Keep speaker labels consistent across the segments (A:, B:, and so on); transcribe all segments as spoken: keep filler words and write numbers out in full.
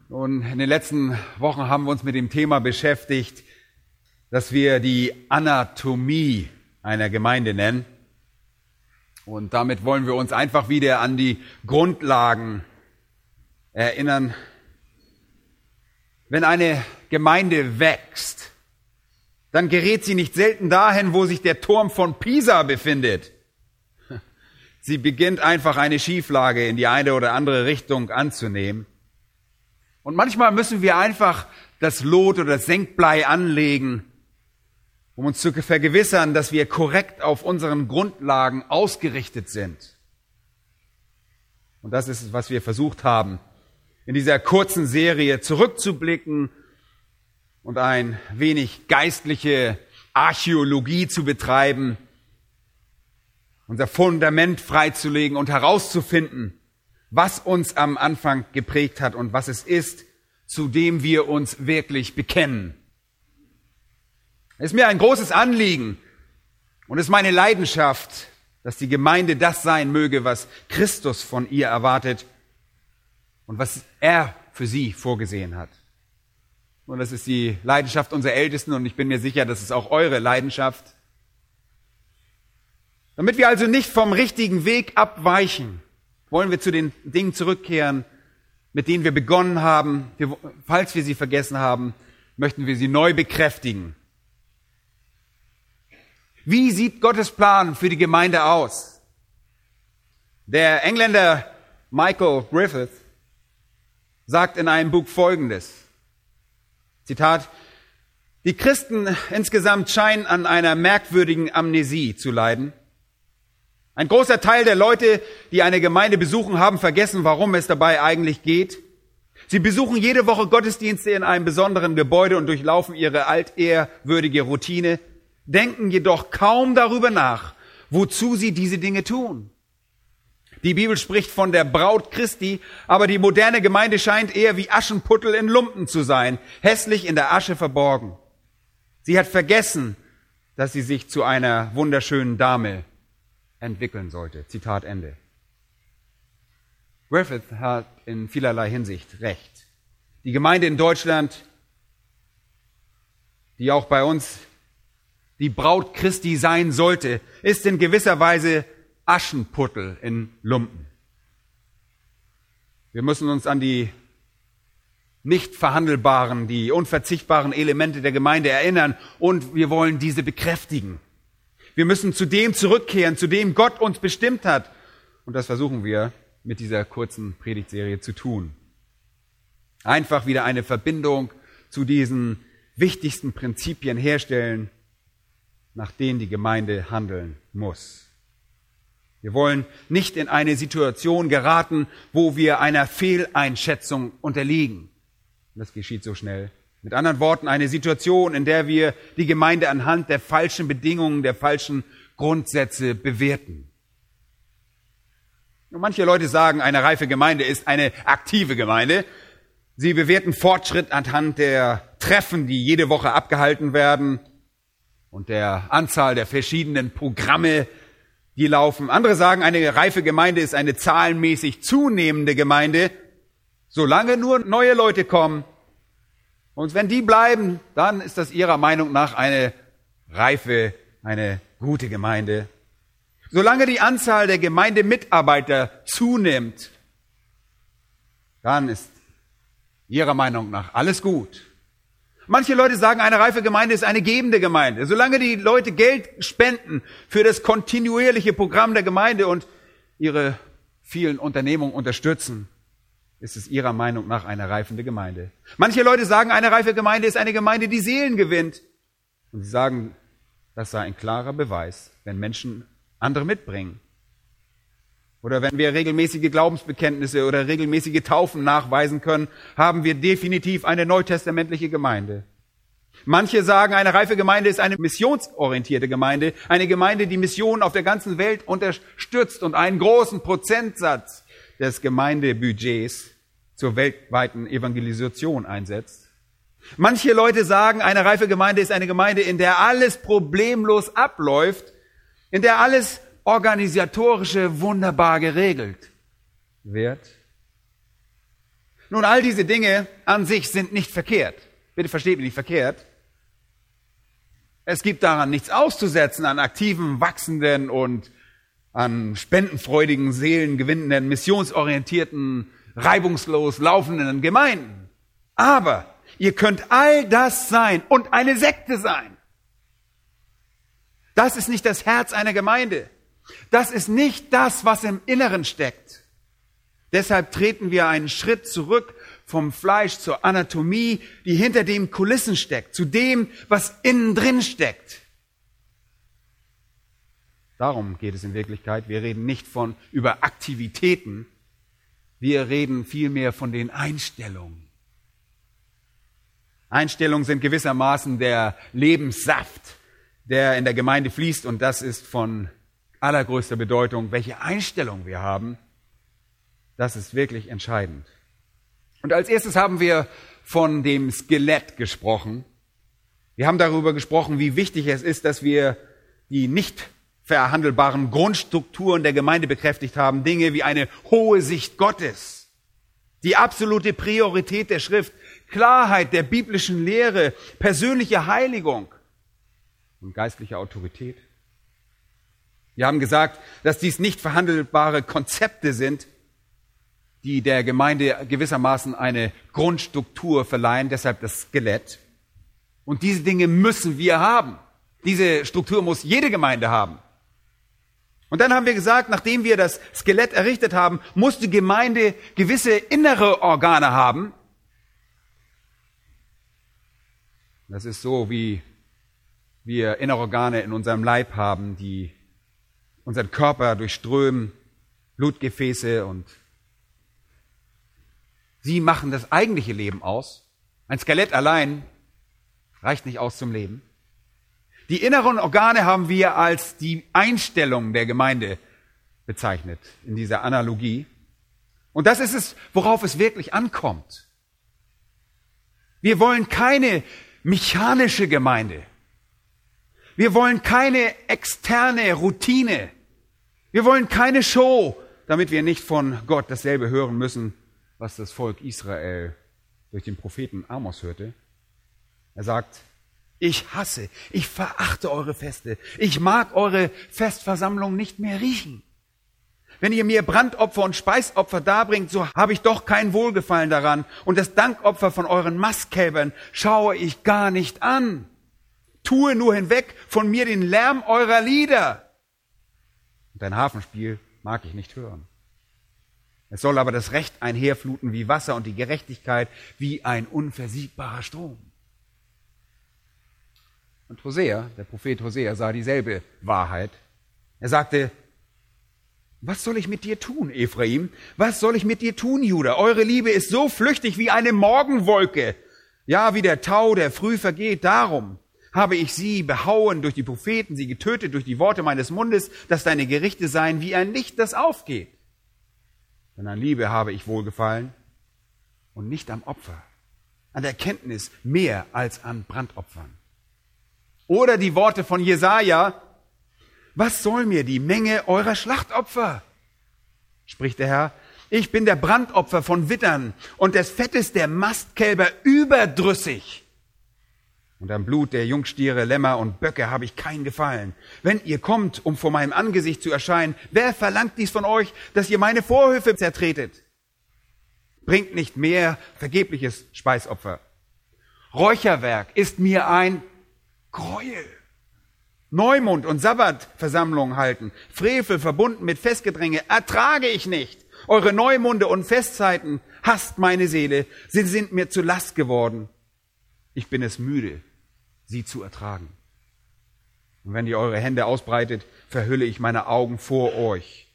A: Und in den letzten Wochen haben wir uns mit dem Thema beschäftigt, dass wir die Anatomie einer Gemeinde nennen. Und damit wollen wir uns einfach wieder an die Grundlagen erinnern. Wenn eine Gemeinde wächst, dann gerät sie nicht selten dahin, wo sich der Turm von Pisa befindet. Sie beginnt einfach eine Schieflage in die eine oder andere Richtung anzunehmen. Und manchmal müssen wir einfach das Lot oder das Senkblei anlegen, um uns zu vergewissern, dass wir korrekt auf unseren Grundlagen ausgerichtet sind. Und das ist es, was wir versucht haben, in dieser kurzen Serie zurückzublicken und ein wenig geistliche Archäologie zu betreiben, unser Fundament freizulegen und herauszufinden, was uns am Anfang geprägt hat und was es ist, zu dem wir uns wirklich bekennen. Es ist mir ein großes Anliegen und es ist meine Leidenschaft, dass die Gemeinde das sein möge, was Christus von ihr erwartet und was er für sie vorgesehen hat. Und das ist die Leidenschaft unserer Ältesten und ich bin mir sicher, das ist auch eure Leidenschaft. Damit wir also nicht vom richtigen Weg abweichen, wollen wir zu den Dingen zurückkehren, mit denen wir begonnen haben. Wir, falls wir sie vergessen haben, möchten wir sie neu bekräftigen. Wie sieht Gottes Plan für die Gemeinde aus? Der Engländer Michael Griffith sagt in einem Buch Folgendes. Zitat: Die Christen insgesamt scheinen an einer merkwürdigen Amnesie zu leiden. Ein großer Teil der Leute, die eine Gemeinde besuchen, haben vergessen, warum es dabei eigentlich geht. Sie besuchen jede Woche Gottesdienste in einem besonderen Gebäude und durchlaufen ihre altehrwürdige Routine, denken jedoch kaum darüber nach, wozu sie diese Dinge tun. Die Bibel spricht von der Braut Christi, aber die moderne Gemeinde scheint eher wie Aschenputtel in Lumpen zu sein, hässlich in der Asche verborgen. Sie hat vergessen, dass sie sich zu einer wunderschönen Dame entwickeln sollte. Zitat Ende. Griffith hat in vielerlei Hinsicht recht. Die Gemeinde in Deutschland, die auch bei uns die Braut Christi sein sollte, ist in gewisser Weise Aschenputtel in Lumpen. Wir müssen uns an die nicht verhandelbaren, die unverzichtbaren Elemente der Gemeinde erinnern und wir wollen diese bekräftigen. Wir müssen zu dem zurückkehren, zu dem Gott uns bestimmt hat. Und das versuchen wir mit dieser kurzen Predigtserie zu tun. Einfach wieder eine Verbindung zu diesen wichtigsten Prinzipien herstellen, nach denen die Gemeinde handeln muss. Wir wollen nicht in eine Situation geraten, wo wir einer Fehleinschätzung unterliegen. Das geschieht so schnell. Mit anderen Worten, eine Situation, in der wir die Gemeinde anhand der falschen Bedingungen, der falschen Grundsätze bewerten. Und manche Leute sagen, eine reife Gemeinde ist eine aktive Gemeinde. Sie bewerten Fortschritt anhand der Treffen, die jede Woche abgehalten werden und der Anzahl der verschiedenen Programme, die laufen. Andere sagen, eine reife Gemeinde ist eine zahlenmäßig zunehmende Gemeinde, solange nur neue Leute kommen. Und wenn die bleiben, dann ist das ihrer Meinung nach eine reife, eine gute Gemeinde. Solange die Anzahl der Gemeindemitarbeiter zunimmt, dann ist ihrer Meinung nach alles gut. Manche Leute sagen, eine reife Gemeinde ist eine gebende Gemeinde. Solange die Leute Geld spenden für das kontinuierliche Programm der Gemeinde und ihre vielen Unternehmungen unterstützen, ist es ihrer Meinung nach eine reifende Gemeinde. Manche Leute sagen, eine reife Gemeinde ist eine Gemeinde, die Seelen gewinnt. Und sie sagen, das sei ein klarer Beweis, wenn Menschen andere mitbringen. Oder wenn wir regelmäßige Glaubensbekenntnisse oder regelmäßige Taufen nachweisen können, haben wir definitiv eine neutestamentliche Gemeinde. Manche sagen, eine reife Gemeinde ist eine missionsorientierte Gemeinde, eine Gemeinde, die Missionen auf der ganzen Welt unterstützt und einen großen Prozentsatz des Gemeindebudgets zur weltweiten Evangelisation einsetzt. Manche Leute sagen, eine reife Gemeinde ist eine Gemeinde, in der alles problemlos abläuft, in der alles organisatorische wunderbar geregelt wird. Nun, all diese Dinge an sich sind nicht verkehrt. Bitte versteht mich nicht verkehrt. Es gibt daran nichts auszusetzen an aktiven, wachsenden und an spendenfreudigen, seelengewinnenden, missionsorientierten, reibungslos laufenden Gemeinden. Aber ihr könnt all das sein und eine Sekte sein. Das ist nicht das Herz einer Gemeinde. Das ist nicht das, was im Inneren steckt. Deshalb treten wir einen Schritt zurück vom Fleisch zur Anatomie, die hinter den Kulissen steckt, zu dem, was innen drin steckt. Darum geht es in Wirklichkeit. Wir reden nicht von über Aktivitäten, wir reden vielmehr von den Einstellungen. Einstellungen sind gewissermaßen der Lebenssaft, der in der Gemeinde fließt, und das ist von allergrößter Bedeutung. Welche Einstellung wir haben, das ist wirklich entscheidend. Und als erstes haben wir von dem Skelett gesprochen. Wir haben darüber gesprochen, wie wichtig es ist, dass wir die nicht verhandelbaren Grundstrukturen der Gemeinde bekräftigt haben. Dinge wie eine hohe Sicht Gottes, die absolute Priorität der Schrift, Klarheit der biblischen Lehre, persönliche Heiligung und geistliche Autorität. Wir haben gesagt, dass dies nicht verhandelbare Konzepte sind, die der Gemeinde gewissermaßen eine Grundstruktur verleihen, deshalb das Skelett. Und diese Dinge müssen wir haben. Diese Struktur muss jede Gemeinde haben. Und dann haben wir gesagt, nachdem wir das Skelett errichtet haben, muss die Gemeinde gewisse innere Organe haben. Das ist so, wie wir innere Organe in unserem Leib haben, die unseren Körper durchströmen, Blutgefäße, und sie machen das eigentliche Leben aus. Ein Skelett allein reicht nicht aus zum Leben. Die inneren Organe haben wir als die Einstellung der Gemeinde bezeichnet in dieser Analogie. Und das ist es, worauf es wirklich ankommt. Wir wollen keine mechanische Gemeinde. Wir wollen keine externe Routine. Wir wollen keine Show, damit wir nicht von Gott dasselbe hören müssen, was das Volk Israel durch den Propheten Amos hörte. Er sagt, ich hasse, ich verachte eure Feste. Ich mag eure Festversammlung nicht mehr riechen. Wenn ihr mir Brandopfer und Speisopfer darbringt, so habe ich doch kein Wohlgefallen daran. Und das Dankopfer von euren Mastkälbern schaue ich gar nicht an. Tue nur hinweg von mir den Lärm eurer Lieder. Und dein Hafenspiel mag ich nicht hören. Es soll aber das Recht einherfluten wie Wasser und die Gerechtigkeit wie ein unversiegbarer Strom. Und Hosea, der Prophet Hosea, sah dieselbe Wahrheit. Er sagte, was soll ich mit dir tun, Ephraim? Was soll ich mit dir tun, Juda? Eure Liebe ist so flüchtig wie eine Morgenwolke. Ja, wie der Tau, der früh vergeht. Darum habe ich sie behauen durch die Propheten, sie getötet durch die Worte meines Mundes, dass deine Gerichte seien wie ein Licht, das aufgeht. Denn an Liebe habe ich wohlgefallen und nicht am Opfer, an der Kenntnis mehr als an Brandopfern. Oder die Worte von Jesaja, was soll mir die Menge eurer Schlachtopfer? Spricht der Herr, ich bin der Brandopfer von Wittern und des Fettes der Mastkälber überdrüssig. Und am Blut der Jungstiere, Lämmer und Böcke habe ich kein Gefallen. Wenn ihr kommt, um vor meinem Angesicht zu erscheinen, wer verlangt dies von euch, dass ihr meine Vorhöfe zertretet? Bringt nicht mehr vergebliches Speisopfer. Räucherwerk ist mir ein Gräuel. Neumond und Sabbatversammlungen halten, Frevel verbunden mit Festgedränge, ertrage ich nicht. Eure Neumonde und Festzeiten hasst meine Seele, sie sind mir zu Last geworden. Ich bin es müde, sie zu ertragen. Und wenn ihr eure Hände ausbreitet, verhülle ich meine Augen vor euch.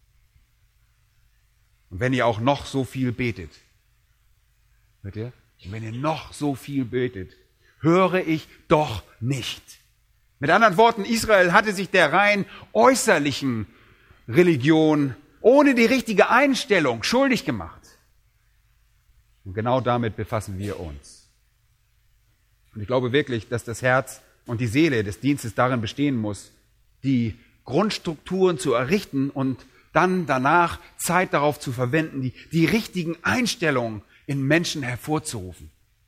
A: Und wenn ihr auch noch so viel betet, hört ihr? Und wenn ihr noch so viel betet, höre ich doch nicht. Mit anderen Worten, Israel hatte sich der rein äußerlichen Religion ohne die richtige Einstellung schuldig gemacht. Und genau damit befassen wir uns. Und ich glaube wirklich, dass das Herz und die Seele des Dienstes darin bestehen muss, die Grundstrukturen zu errichten und dann danach Zeit darauf zu verwenden, die, die richtigen Einstellungen in Menschen hervorzurufen.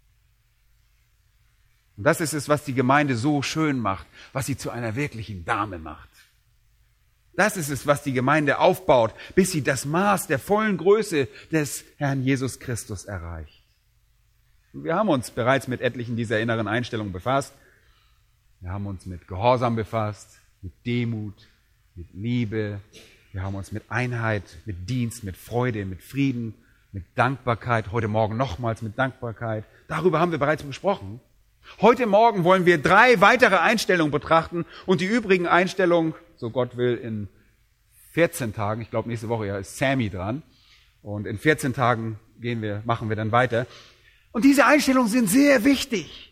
A: Und das ist es, was die Gemeinde so schön macht, was sie zu einer wirklichen Dame macht. Das ist es, was die Gemeinde aufbaut, bis sie das Maß der vollen Größe des Herrn Jesus Christus erreicht. Und wir haben uns bereits mit etlichen dieser inneren Einstellungen befasst. Wir haben uns mit Gehorsam befasst, mit Demut, mit Liebe. Wir haben uns mit Einheit, mit Dienst, mit Freude, mit Frieden, mit Dankbarkeit, heute Morgen nochmals mit Dankbarkeit. Darüber haben wir bereits gesprochen. Heute Morgen wollen wir drei weitere Einstellungen betrachten und die übrigen Einstellungen, so Gott will, in vierzehn Tagen, ich glaube nächste Woche ja ist Sammy dran, und in vierzehn Tagen gehen wir, machen wir dann weiter. Und diese Einstellungen sind sehr wichtig.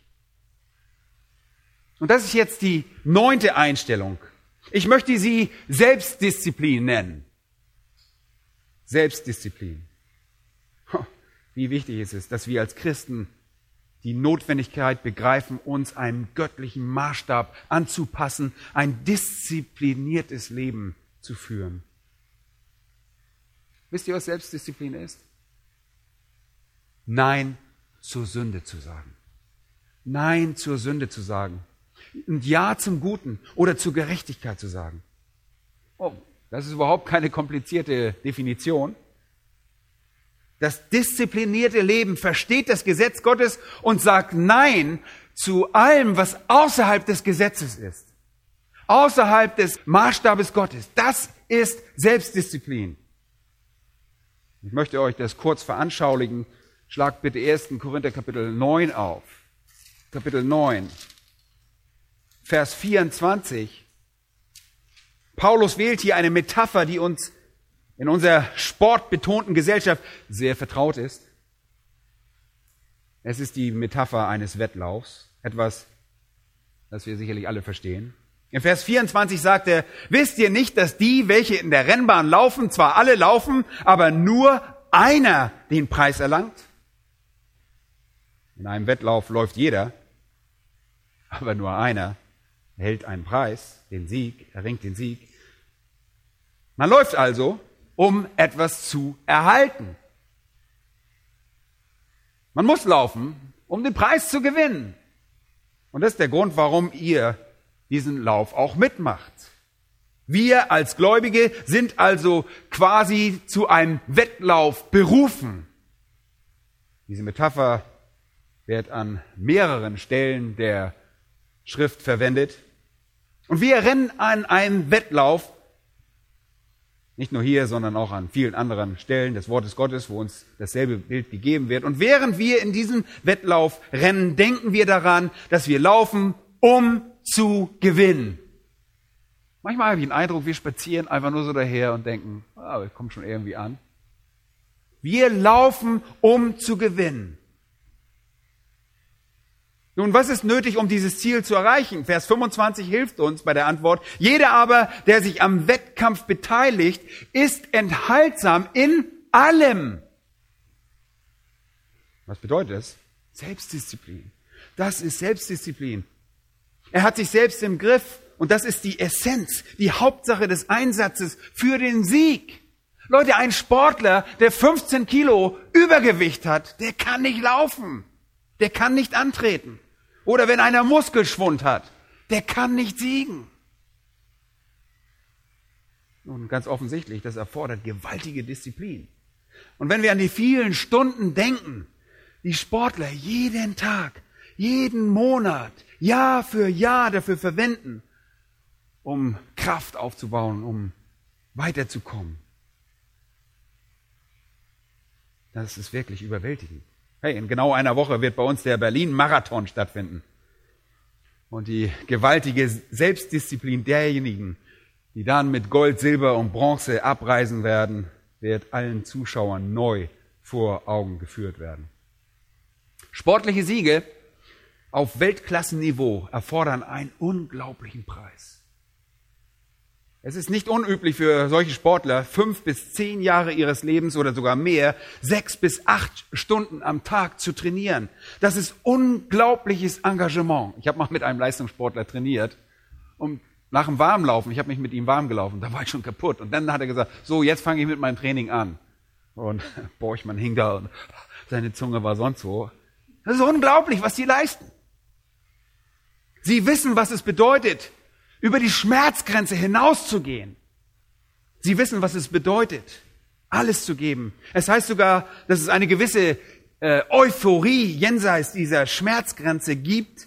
A: Und das ist jetzt die neunte Einstellung. Ich möchte sie Selbstdisziplin nennen. Selbstdisziplin. Wie wichtig ist es, dass wir als Christen die Notwendigkeit begreifen, uns einem göttlichen Maßstab anzupassen, ein diszipliniertes Leben zu führen. Wisst ihr, was Selbstdisziplin ist? Nein zur Sünde zu sagen. Nein zur Sünde zu sagen. Und Ja zum Guten oder zur Gerechtigkeit zu sagen. Oh, das ist überhaupt keine komplizierte Definition. Das disziplinierte Leben versteht das Gesetz Gottes und sagt Nein zu allem, was außerhalb des Gesetzes ist. Außerhalb des Maßstabes Gottes. Das ist Selbstdisziplin. Ich möchte euch das kurz veranschaulichen. Schlagt bitte ersten Korinther Kapitel neun auf. Kapitel neun, Vers vierundzwanzig. Paulus wählt hier eine Metapher, die uns in unserer sportbetonten Gesellschaft sehr vertraut ist. Es ist die Metapher eines Wettlaufs, etwas, das wir sicherlich alle verstehen. In Vers vierundzwanzig sagt er, wisst ihr nicht, dass die, welche in der Rennbahn laufen, zwar alle laufen, aber nur einer den Preis erlangt? In einem Wettlauf läuft jeder, aber nur einer erhält einen Preis, den Sieg, erringt den Sieg. Man läuft also, um etwas zu erhalten. Man muss laufen, um den Preis zu gewinnen. Und das ist der Grund, warum ihr diesen Lauf auch mitmacht. Wir als Gläubige sind also quasi zu einem Wettlauf berufen. Diese Metapher wird an mehreren Stellen der Schrift verwendet. Und wir rennen an einem Wettlauf, nicht nur hier, sondern auch an vielen anderen Stellen des Wortes Gottes, wo uns dasselbe Bild gegeben wird. Und während wir in diesem Wettlauf rennen, denken wir daran, dass wir laufen, um zu gewinnen. Manchmal habe ich den Eindruck, wir spazieren einfach nur so daher und denken, ah, wir kommen schon irgendwie an. Wir laufen, um zu gewinnen. Nun, was ist nötig, um dieses Ziel zu erreichen? Vers fünfundzwanzig hilft uns bei der Antwort. Jeder aber, der sich am Wettkampf beteiligt, ist enthaltsam in allem. Was bedeutet das? Selbstdisziplin. Das ist Selbstdisziplin. Er hat sich selbst im Griff und das ist die Essenz, die Hauptsache des Einsatzes für den Sieg. Leute, ein Sportler, der fünfzehn Kilo Übergewicht hat, der kann nicht laufen. Der kann nicht antreten. Oder wenn einer Muskelschwund hat, der kann nicht siegen. Nun, ganz offensichtlich, das erfordert gewaltige Disziplin. Und wenn wir an die vielen Stunden denken, die Sportler jeden Tag, jeden Monat, Jahr für Jahr dafür verwenden, um Kraft aufzubauen, um weiterzukommen, das ist wirklich überwältigend. Hey, in genau einer Woche wird bei uns der Berlin-Marathon stattfinden. Und die gewaltige Selbstdisziplin derjenigen, die dann mit Gold, Silber und Bronze abreisen werden, wird allen Zuschauern neu vor Augen geführt werden. Sportliche Siege auf Weltklassenniveau erfordern einen unglaublichen Preis. Es ist nicht unüblich für solche Sportler, fünf bis zehn Jahre ihres Lebens oder sogar mehr, sechs bis acht Stunden am Tag zu trainieren. Das ist unglaubliches Engagement. Ich habe mal mit einem Leistungssportler trainiert und nach dem Warmlaufen, ich habe mich mit ihm warm gelaufen, da war ich schon kaputt. Und dann hat er gesagt, so, jetzt fange ich mit meinem Training an. Und Borchmann hing da und deine Zunge war sonst wo. Das ist unglaublich, was die leisten. Sie wissen, was es bedeutet, über die Schmerzgrenze hinauszugehen. Sie wissen, was es bedeutet, alles zu geben. Es heißt sogar, dass es eine gewisse äh, Euphorie jenseits dieser Schmerzgrenze gibt,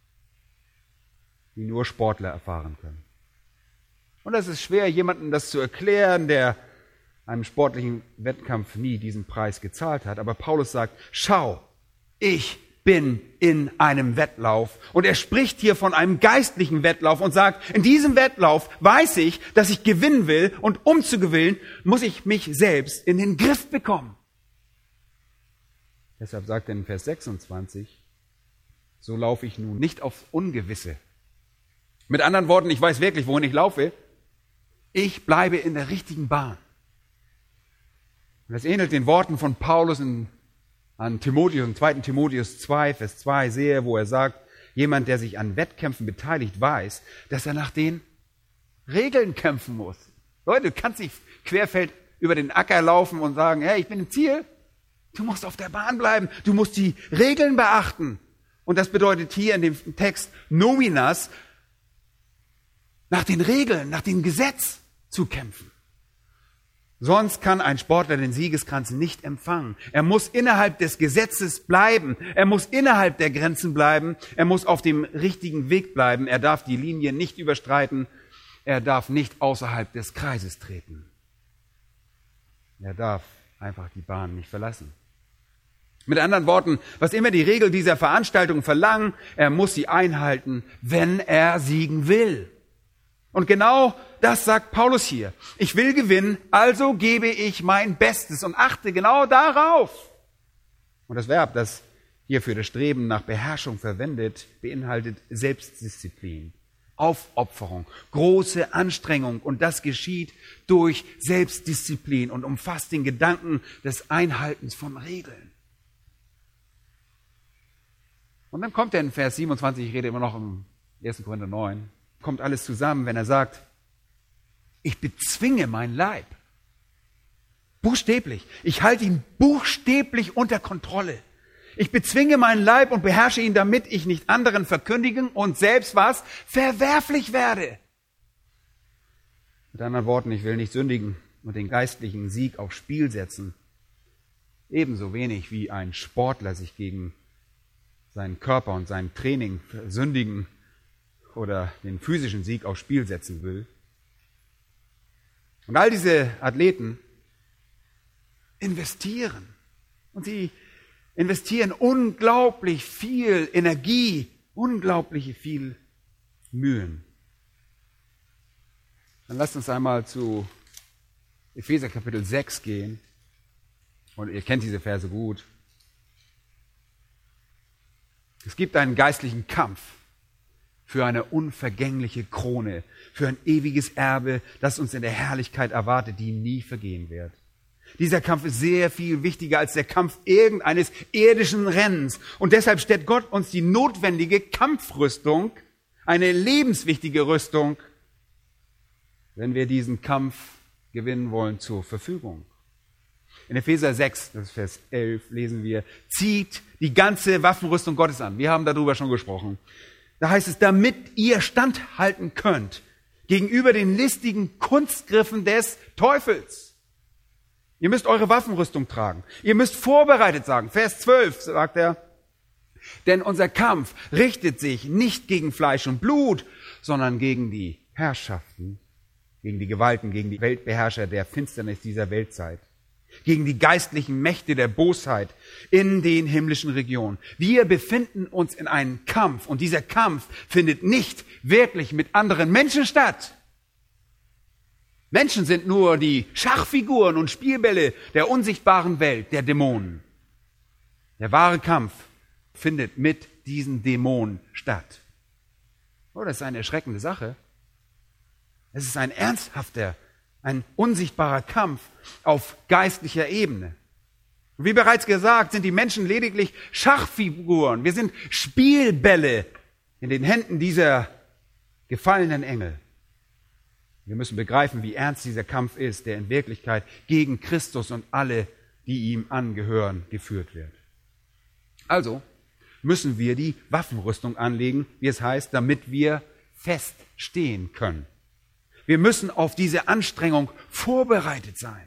A: die nur Sportler erfahren können. Und es ist schwer, jemandem das zu erklären, der einem sportlichen Wettkampf nie diesen Preis gezahlt hat. Aber Paulus sagt, schau, ich bin in einem Wettlauf. Und er spricht hier von einem geistlichen Wettlauf und sagt, in diesem Wettlauf weiß ich, dass ich gewinnen will. Und um zu gewinnen, muss ich mich selbst in den Griff bekommen. Deshalb sagt er in Vers sechsundzwanzig, so laufe ich nun nicht aufs Ungewisse. Mit anderen Worten, ich weiß wirklich, wohin ich laufe. Ich bleibe in der richtigen Bahn. Und das ähnelt den Worten von Paulus in, an Timotheus, im zweiten Timotheus zwei, Vers zwei, sehe, wo er sagt, jemand, der sich an Wettkämpfen beteiligt, weiß, dass er nach den Regeln kämpfen muss. Leute, du kannst nicht querfeld über den Acker laufen und sagen, hey, ich bin im Ziel. Du musst auf der Bahn bleiben. Du musst die Regeln beachten. Und das bedeutet hier in dem Text Nominas, nach den Regeln, nach dem Gesetz zu kämpfen. Sonst kann ein Sportler den Siegeskranz nicht empfangen. Er muss innerhalb des Gesetzes bleiben. Er muss innerhalb der Grenzen bleiben. Er muss auf dem richtigen Weg bleiben. Er darf die Linie nicht überstreiten. Er darf nicht außerhalb des Kreises treten. Er darf einfach die Bahn nicht verlassen. Mit anderen Worten, was immer die Regeln dieser Veranstaltung verlangen, er muss sie einhalten, wenn er siegen will. Und genau das sagt Paulus hier. Ich will gewinnen, also gebe ich mein Bestes und achte genau darauf. Und das Verb, das hier für das Streben nach Beherrschung verwendet, beinhaltet Selbstdisziplin, Aufopferung, große Anstrengung. Und das geschieht durch Selbstdisziplin und umfasst den Gedanken des Einhaltens von Regeln. Und dann kommt er in Vers siebenundzwanzig, ich rede immer noch im ersten Korinther neun, kommt alles zusammen, wenn er sagt, ich bezwinge meinen Leib. Buchstäblich. Ich halte ihn buchstäblich unter Kontrolle. Ich bezwinge meinen Leib und beherrsche ihn, damit ich nicht anderen verkündigen und selbst was verwerflich werde. Mit anderen Worten, ich will nicht sündigen und den geistlichen Sieg aufs Spiel setzen. Ebenso wenig wie ein Sportler sich gegen seinen Körper und sein Training sündigen oder den physischen Sieg aufs Spiel setzen will. Und all diese Athleten investieren. Und sie investieren unglaublich viel Energie, unglaublich viel Mühen. Dann lasst uns einmal zu Epheser Kapitel sechs gehen. Und ihr kennt diese Verse gut. Es gibt einen geistlichen Kampf für eine unvergängliche Krone, für ein ewiges Erbe, das uns in der Herrlichkeit erwartet, die nie vergehen wird. Dieser Kampf ist sehr viel wichtiger als der Kampf irgendeines irdischen Rennens. Und deshalb stellt Gott uns die notwendige Kampfrüstung, eine lebenswichtige Rüstung, wenn wir diesen Kampf gewinnen wollen, zur Verfügung. In Epheser sechs, das ist Vers elf, lesen wir, zieht die ganze Waffenrüstung Gottes an. Wir haben darüber schon gesprochen. Da heißt es, damit ihr standhalten könnt gegenüber den listigen Kunstgriffen des Teufels. Ihr müsst eure Waffenrüstung tragen. Ihr müsst vorbereitet sein. Vers zwölf sagt er, denn unser Kampf richtet sich nicht gegen Fleisch und Blut, sondern gegen die Herrschaften, gegen die Gewalten, gegen die Weltbeherrscher der Finsternis dieser Weltzeit, gegen die geistlichen Mächte der Bosheit in den himmlischen Regionen. Wir befinden uns in einem Kampf und dieser Kampf findet nicht wirklich mit anderen Menschen statt. Menschen sind nur die Schachfiguren und Spielbälle der unsichtbaren Welt, der Dämonen. Der wahre Kampf findet mit diesen Dämonen statt. Oh, das ist eine erschreckende Sache. Es ist ein ernsthafter, ein unsichtbarer Kampf auf geistlicher Ebene. Und wie bereits gesagt, sind die Menschen lediglich Schachfiguren. Wir sind Spielbälle in den Händen dieser gefallenen Engel. Wir müssen begreifen, wie ernst dieser Kampf ist, der in Wirklichkeit gegen Christus und alle, die ihm angehören, geführt wird. Also müssen wir die Waffenrüstung anlegen, wie es heißt, damit wir feststehen können. Wir müssen auf diese Anstrengung vorbereitet sein.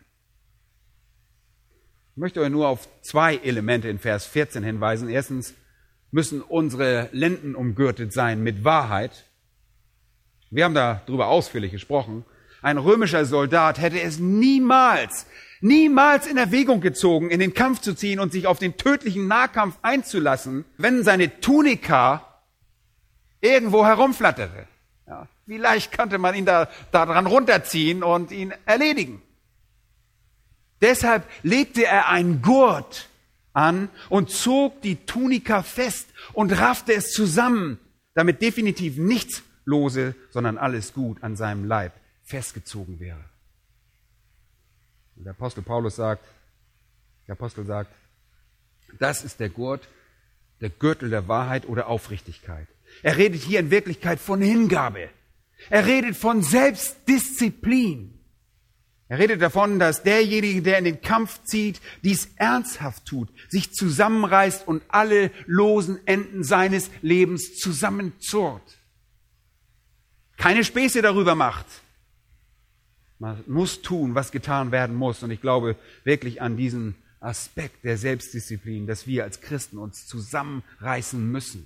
A: Ich möchte euch nur auf zwei Elemente in Vers vierzehn hinweisen. Erstens müssen unsere Lenden umgürtet sein mit Wahrheit. Wir haben darüber ausführlich gesprochen. Ein römischer Soldat hätte es niemals, niemals in Erwägung gezogen, in den Kampf zu ziehen und sich auf den tödlichen Nahkampf einzulassen, wenn seine Tunika irgendwo herumflatterte. Ja, wie leicht könnte man ihn da, da dran runterziehen und ihn erledigen? Deshalb legte er einen Gurt an und zog die Tunika fest und raffte es zusammen, damit definitiv nichts lose, sondern alles gut an seinem Leib festgezogen wäre. Und der Apostel Paulus sagt, der Apostel sagt, das ist der Gurt, der Gürtel der Wahrheit oder Aufrichtigkeit. Er redet hier in Wirklichkeit von Hingabe. Er redet von Selbstdisziplin. Er redet davon, dass derjenige, der in den Kampf zieht, dies ernsthaft tut, sich zusammenreißt und alle losen Enden seines Lebens zusammenzurrt. Keine Späße darüber macht. Man muss tun, was getan werden muss. Und ich glaube wirklich an diesen Aspekt der Selbstdisziplin, dass wir als Christen uns zusammenreißen müssen.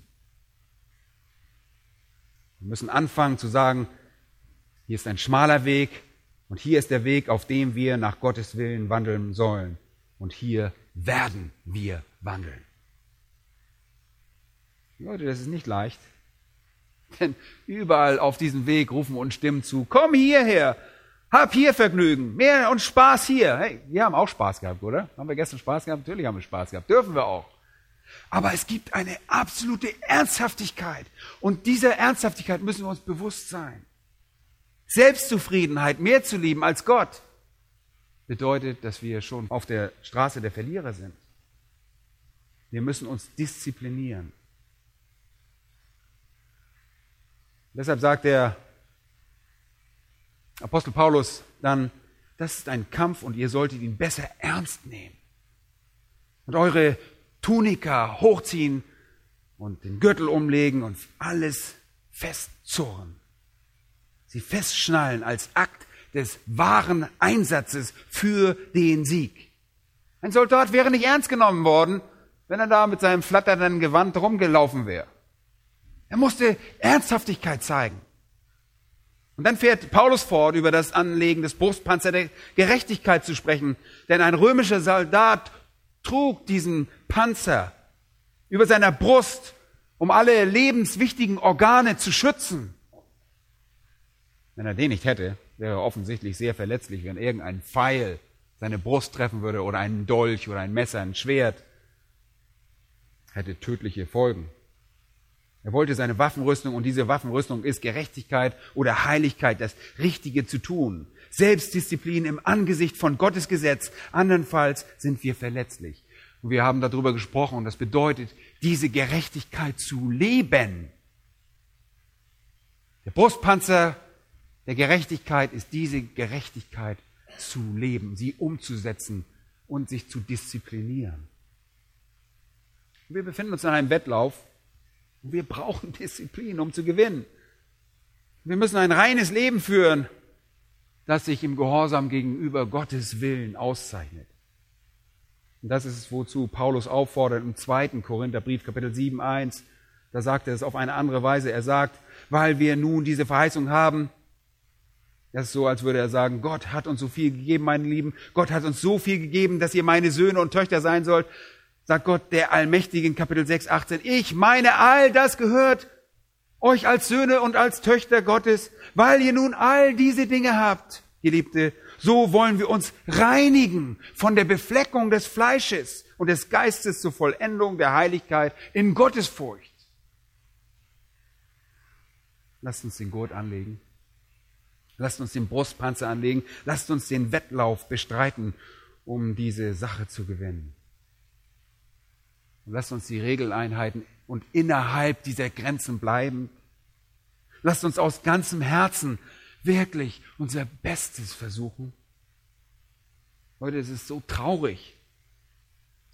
A: Wir müssen anfangen zu sagen, hier ist ein schmaler Weg und hier ist der Weg, auf dem wir nach Gottes Willen wandeln sollen. Und hier werden wir wandeln. Leute, das ist nicht leicht. Denn überall auf diesem Weg rufen uns Stimmen zu, komm hierher, hab hier Vergnügen, mehr und Spaß hier. Hey, wir haben auch Spaß gehabt, oder? Haben wir gestern Spaß gehabt? Natürlich haben wir Spaß gehabt, dürfen wir auch. Aber es gibt eine absolute Ernsthaftigkeit. Und dieser Ernsthaftigkeit müssen wir uns bewusst sein. Selbstzufriedenheit, mehr zu lieben als Gott, bedeutet, dass wir schon auf der Straße der Verlierer sind. Wir müssen uns disziplinieren. Deshalb sagt der Apostel Paulus dann, das ist ein Kampf und ihr solltet ihn besser ernst nehmen. Und eure Tunika hochziehen und den Gürtel umlegen und alles festzurren. Sie festschnallen als Akt des wahren Einsatzes für den Sieg. Ein Soldat wäre nicht ernst genommen worden, wenn er da mit seinem flatternden Gewand rumgelaufen wäre. Er musste Ernsthaftigkeit zeigen. Und dann fährt Paulus fort, über das Anlegen des Brustpanzers der Gerechtigkeit zu sprechen. Denn ein römischer Soldat trug diesen Panzer über seiner Brust, um alle lebenswichtigen Organe zu schützen. Wenn er den nicht hätte, wäre er offensichtlich sehr verletzlich, wenn irgendein Pfeil seine Brust treffen würde oder ein Dolch oder ein Messer, ein Schwert. Hätte tödliche Folgen. Er wollte seine Waffenrüstung und diese Waffenrüstung ist Gerechtigkeit oder Heiligkeit, das Richtige zu tun. Selbstdisziplin im Angesicht von Gottes Gesetz. Andernfalls sind wir verletzlich. Und wir haben darüber gesprochen und das bedeutet, diese Gerechtigkeit zu leben. Der Brustpanzer der Gerechtigkeit ist diese Gerechtigkeit zu leben, sie umzusetzen und sich zu disziplinieren. Wir befinden uns in einem Wettlauf und wir brauchen Disziplin, um zu gewinnen. Wir müssen ein reines Leben führen, das sich im Gehorsam gegenüber Gottes Willen auszeichnet. Und das ist es, wozu Paulus auffordert im zweiten Korintherbrief, Kapitel sieben, eins. Da sagt er es auf eine andere Weise. Er sagt, weil wir nun diese Verheißung haben, das ist so, als würde er sagen, Gott hat uns so viel gegeben, meine Lieben. Gott hat uns so viel gegeben, dass ihr meine Söhne und Töchter sein sollt. Sagt Gott, der Allmächtige in Kapitel sechs, achtzehn. Ich meine, all das gehört euch als Söhne und als Töchter Gottes, weil ihr nun all diese Dinge habt, Geliebte. So wollen wir uns reinigen von der Befleckung des Fleisches und des Geistes zur Vollendung der Heiligkeit in Gottesfurcht. Lasst uns den Gurt anlegen. Lasst uns den Brustpanzer anlegen. Lasst uns den Wettlauf bestreiten, um diese Sache zu gewinnen. Und lasst uns die Regeln einhalten und innerhalb dieser Grenzen bleiben. Lasst uns aus ganzem Herzen wirklich unser Bestes versuchen. Leute, es ist so traurig,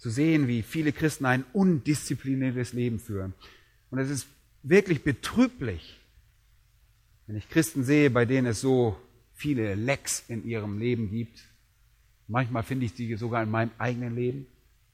A: zu sehen, wie viele Christen ein undiszipliniertes Leben führen. Und es ist wirklich betrüblich, wenn ich Christen sehe, bei denen es so viele Lecks in ihrem Leben gibt. Manchmal finde ich die sogar in meinem eigenen Leben.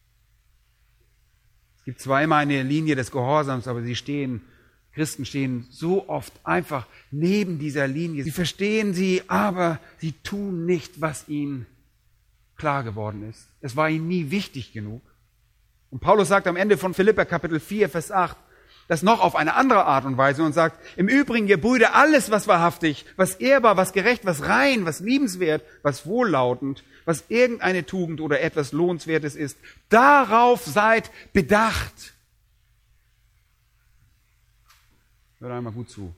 A: Es gibt zwar immer eine Linie des Gehorsams, aber sie stehen, Christen stehen so oft einfach neben dieser Linie. Sie verstehen sie, aber sie tun nicht, was ihnen klar geworden ist. Es war ihnen nie wichtig genug. Und Paulus sagt am Ende von Philipper Kapitel vier, Vers acht, das noch auf eine andere Art und Weise und sagt, im Übrigen, ihr Brüder, alles, was wahrhaftig, was ehrbar, was gerecht, was rein, was liebenswert, was wohllautend, was irgendeine Tugend oder etwas Lohnenswertes ist, darauf seid bedacht. Hört einmal gut zu.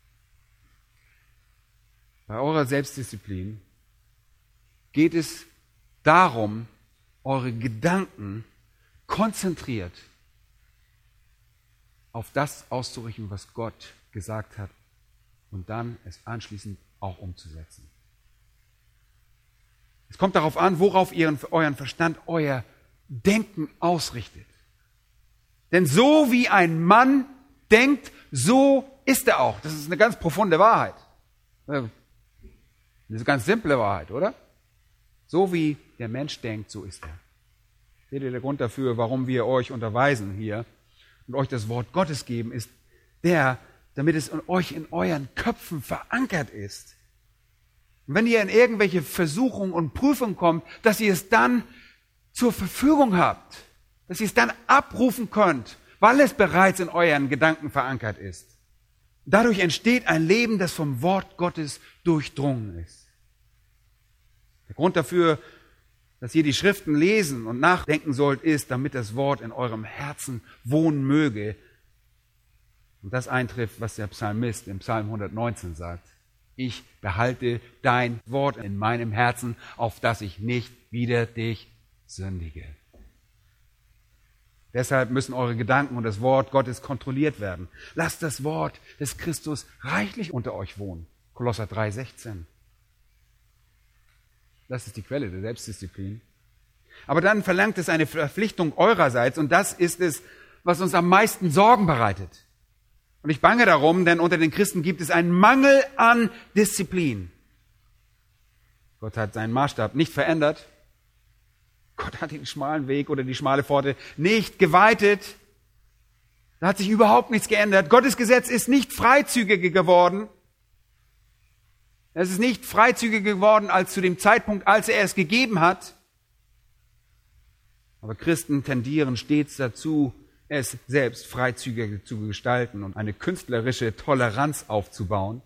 A: Bei eurer Selbstdisziplin geht es darum, eure Gedanken konzentriert auf das auszurichten, was Gott gesagt hat und dann es anschließend auch umzusetzen. Es kommt darauf an, worauf ihr euren Verstand, euer Denken ausrichtet. Denn so wie ein Mann denkt, so ist er auch. Das ist eine ganz profunde Wahrheit. Das ist eine ganz simple Wahrheit, oder? So wie der Mensch denkt, so ist er. Seht ihr, der Grund dafür, warum wir euch unterweisen hier und euch das Wort Gottes geben, ist der, damit es in euch in euren Köpfen verankert ist. Und wenn ihr in irgendwelche Versuchungen und Prüfungen kommt, dass ihr es dann zur Verfügung habt, dass ihr es dann abrufen könnt, weil es bereits in euren Gedanken verankert ist. Dadurch entsteht ein Leben, das vom Wort Gottes durchdrungen ist. Der Grund dafür, dass ihr die Schriften lesen und nachdenken sollt, ist, damit das Wort in eurem Herzen wohnen möge. Und das eintrifft, was der Psalmist im Psalm hundertneunzehn sagt. Ich behalte dein Wort in meinem Herzen, auf dass ich nicht wider dich sündige. Deshalb müssen eure Gedanken und das Wort Gottes kontrolliert werden. Lasst das Wort des Christus reichlich unter euch wohnen. Kolosser drei, sechzehn. Das ist die Quelle der Selbstdisziplin. Aber dann verlangt es eine Verpflichtung eurerseits und das ist es, was uns am meisten Sorgen bereitet. Und ich bange darum, denn unter den Christen gibt es einen Mangel an Disziplin. Gott hat seinen Maßstab nicht verändert. Gott hat den schmalen Weg oder die schmale Pforte nicht geweitet. Da hat sich überhaupt nichts geändert. Gottes Gesetz ist nicht freizügiger geworden. Es ist nicht freizügiger geworden als zu dem Zeitpunkt, als er es gegeben hat. Aber Christen tendieren stets dazu, es selbst freizügiger zu gestalten und eine künstlerische Toleranz aufzubauen.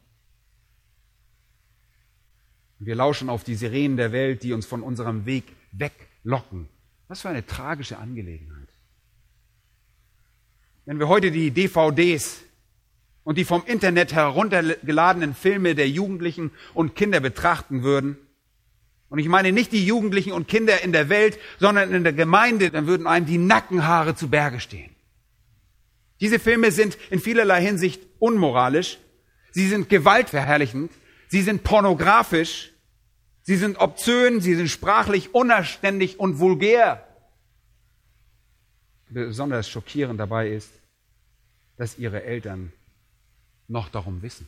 A: Wir lauschen auf die Sirenen der Welt, die uns von unserem Weg weglocken. Was für eine tragische Angelegenheit. Wenn wir heute die D V Ds und die vom Internet heruntergeladenen Filme der Jugendlichen und Kinder betrachten würden, und ich meine nicht die Jugendlichen und Kinder in der Welt, sondern in der Gemeinde, dann würden einem die Nackenhaare zu Berge stehen. Diese Filme sind in vielerlei Hinsicht unmoralisch, sie sind gewaltverherrlichend, sie sind pornografisch, sie sind obszön, sie sind sprachlich unanständig und vulgär. Besonders schockierend dabei ist, dass ihre Eltern noch darum wissen.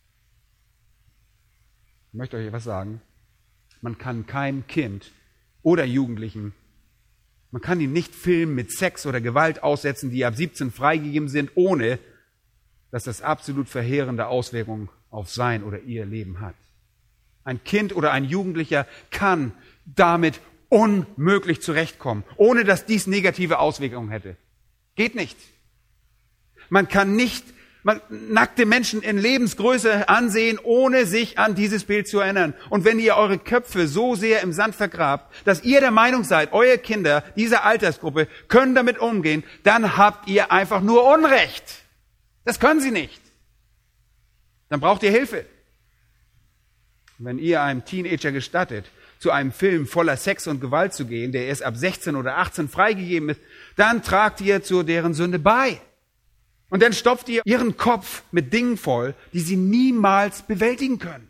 A: Ich möchte euch etwas sagen. Man kann keinem Kind oder Jugendlichen, man kann ihn nicht Filmen mit Sex oder Gewalt aussetzen, die ab siebzehn freigegeben sind, ohne dass das absolut verheerende Auswirkungen auf sein oder ihr Leben hat. Ein Kind oder ein Jugendlicher kann damit unmöglich zurechtkommen, ohne dass dies negative Auswirkungen hätte. Geht nicht. Man kann nicht man, nackte Menschen in Lebensgröße ansehen, ohne sich an dieses Bild zu erinnern. Und wenn ihr eure Köpfe so sehr im Sand vergrabt, dass ihr der Meinung seid, eure Kinder dieser Altersgruppe können damit umgehen, dann habt ihr einfach nur Unrecht. Das können sie nicht. Dann braucht ihr Hilfe. Wenn ihr einem Teenager gestattet, zu einem Film voller Sex und Gewalt zu gehen, der erst ab sechzehn oder achtzehn freigegeben ist, dann tragt ihr zu deren Sünde bei. Und dann stopft ihr ihren Kopf mit Dingen voll, die sie niemals bewältigen können.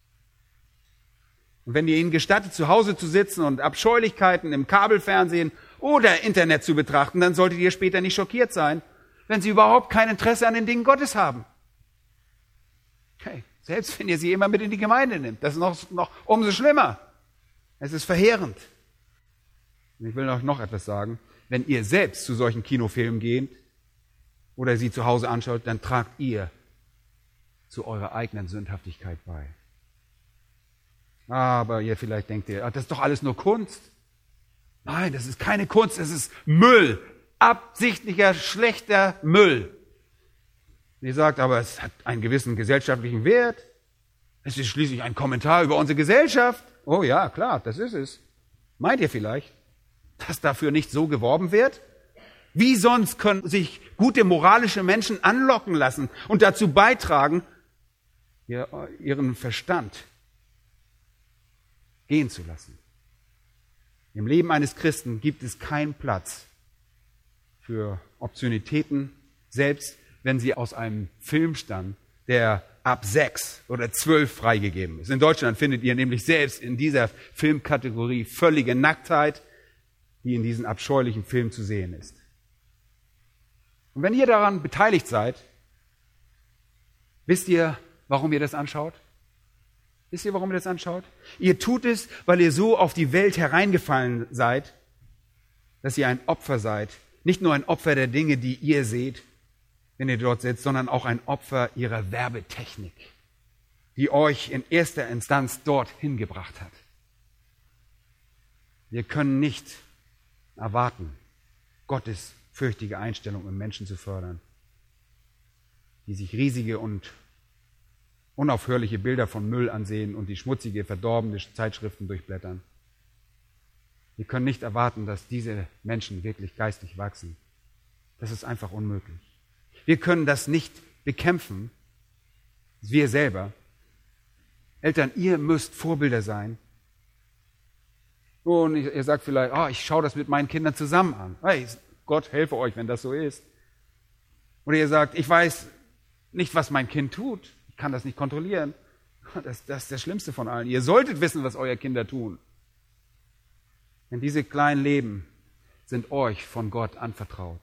A: Und wenn ihr ihnen gestattet, zu Hause zu sitzen und Abscheulichkeiten im Kabelfernsehen oder Internet zu betrachten, dann solltet ihr später nicht schockiert sein, wenn sie überhaupt kein Interesse an den Dingen Gottes haben. Okay. Selbst wenn ihr sie immer mit in die Gemeinde nimmt, das ist noch, noch umso schlimmer. Es ist verheerend. Und ich will euch noch etwas sagen. Wenn ihr selbst zu solchen Kinofilmen geht oder sie zu Hause anschaut, dann tragt ihr zu eurer eigenen Sündhaftigkeit bei. Aber ihr vielleicht denkt ihr, das ist doch alles nur Kunst. Nein, das ist keine Kunst, es ist Müll. Absichtlicher, schlechter Müll. Ihr sagt, aber es hat einen gewissen gesellschaftlichen Wert. Es ist schließlich ein Kommentar über unsere Gesellschaft. Oh ja, klar, das ist es. Meint ihr vielleicht, dass dafür nicht so geworben wird? Wie sonst können sich gute moralische Menschen anlocken lassen und dazu beitragen, ihren Verstand gehen zu lassen? Im Leben eines Christen gibt es keinen Platz für Obszönitäten, selbst wenn sie aus einem Film stammen, der ab sechs oder zwölf freigegeben ist. In Deutschland findet ihr nämlich selbst in dieser Filmkategorie völlige Nacktheit, die in diesen abscheulichen Filmen zu sehen ist. Und wenn ihr daran beteiligt seid, wisst ihr, warum ihr das anschaut? Wisst ihr, warum ihr das anschaut? Ihr tut es, weil ihr so auf die Welt hereingefallen seid, dass ihr ein Opfer seid. Nicht nur ein Opfer der Dinge, die ihr seht, wenn ihr dort sitzt, sondern auch ein Opfer ihrer Werbetechnik, die euch in erster Instanz dorthin gebracht hat. Wir können nicht erwarten, Gottes fürchtige Einstellung im Menschen zu fördern, die sich riesige und unaufhörliche Bilder von Müll ansehen und die schmutzige, verdorbene Zeitschriften durchblättern. Wir können nicht erwarten, dass diese Menschen wirklich geistlich wachsen. Das ist einfach unmöglich. Wir können das nicht bekämpfen, wir selber. Eltern, ihr müsst Vorbilder sein. Und ihr sagt vielleicht, oh, ich schaue das mit meinen Kindern zusammen an. Hey, Gott helfe euch, wenn das so ist. Oder ihr sagt, ich weiß nicht, was mein Kind tut. Ich kann das nicht kontrollieren. Das, das ist das Schlimmste von allen. Ihr solltet wissen, was eure Kinder tun. Denn diese kleinen Leben sind euch von Gott anvertraut.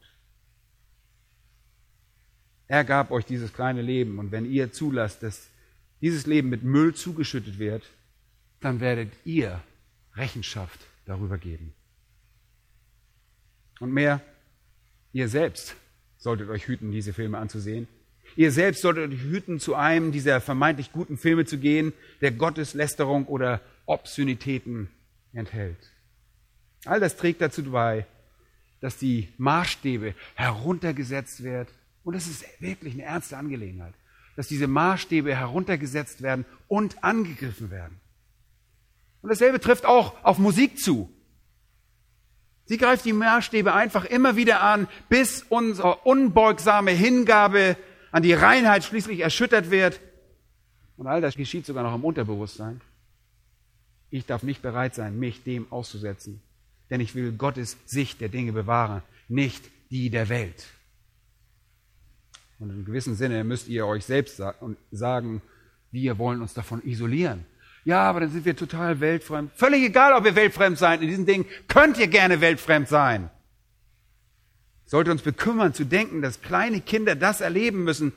A: Er gab euch dieses kleine Leben und wenn ihr zulasst, dass dieses Leben mit Müll zugeschüttet wird, dann werdet ihr Rechenschaft darüber geben. Und mehr, ihr selbst solltet euch hüten, diese Filme anzusehen. Ihr selbst solltet euch hüten, zu einem dieser vermeintlich guten Filme zu gehen, der Gotteslästerung oder Obszönitäten enthält. All das trägt dazu bei, dass die Maßstäbe heruntergesetzt werden. Und das ist wirklich eine ernste Angelegenheit, dass diese Maßstäbe heruntergesetzt werden und angegriffen werden. Und dasselbe trifft auch auf Musik zu. Sie greift die Maßstäbe einfach immer wieder an, bis unsere unbeugsame Hingabe an die Reinheit schließlich erschüttert wird. Und all das geschieht sogar noch im Unterbewusstsein. Ich darf nicht bereit sein, mich dem auszusetzen, denn ich will Gottes Sicht der Dinge bewahren, nicht die der Welt. Und in gewissem Sinne müsst ihr euch selbst sagen, wir wollen uns davon isolieren. Ja, aber dann sind wir total weltfremd. Völlig egal, ob wir weltfremd sein. In diesen Dingen könnt ihr gerne weltfremd sein. Es sollte uns bekümmern zu denken, dass kleine Kinder das erleben müssen.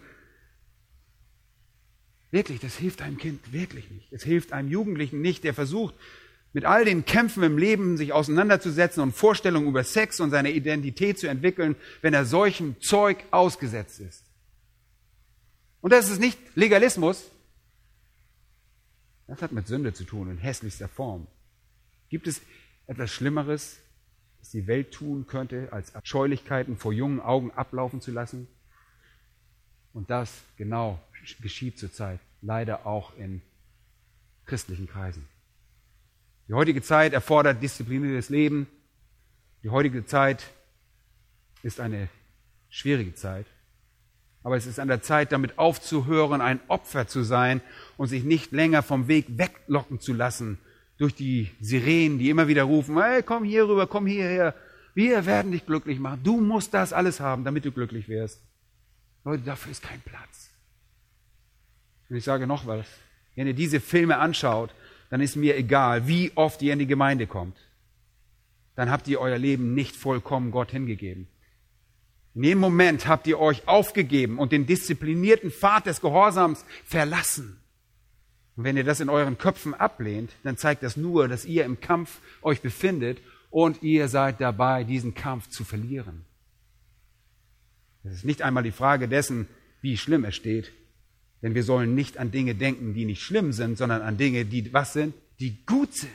A: Wirklich, das hilft einem Kind wirklich nicht. Es hilft einem Jugendlichen nicht, der versucht, mit all den Kämpfen im Leben sich auseinanderzusetzen und Vorstellungen über Sex und seine Identität zu entwickeln, wenn er solchem Zeug ausgesetzt ist. Und das ist nicht Legalismus. Das hat mit Sünde zu tun, in hässlichster Form. Gibt es etwas Schlimmeres, was die Welt tun könnte, als Abscheulichkeiten vor jungen Augen ablaufen zu lassen? Und das genau geschieht zurzeit, leider auch in christlichen Kreisen. Die heutige Zeit erfordert diszipliniertes Leben. Die heutige Zeit ist eine schwierige Zeit. Aber es ist an der Zeit, damit aufzuhören, ein Opfer zu sein und sich nicht länger vom Weg weglocken zu lassen durch die Sirenen, die immer wieder rufen, hey, komm hier rüber, komm hierher, wir werden dich glücklich machen. Du musst das alles haben, damit du glücklich wirst. Leute, dafür ist kein Platz. Und ich sage noch was, wenn ihr diese Filme anschaut, dann ist mir egal, wie oft ihr in die Gemeinde kommt. dann habt ihr euer Leben nicht vollkommen Gott hingegeben. In dem Moment habt ihr euch aufgegeben und den disziplinierten Pfad des Gehorsams verlassen. Und wenn ihr das in euren Köpfen ablehnt, dann zeigt das nur, dass ihr im Kampf euch befindet und ihr seid dabei, diesen Kampf zu verlieren. Es ist nicht einmal die Frage dessen, wie schlimm es steht, denn wir sollen nicht an Dinge denken, die nicht schlimm sind, sondern an Dinge, die was sind, die gut sind.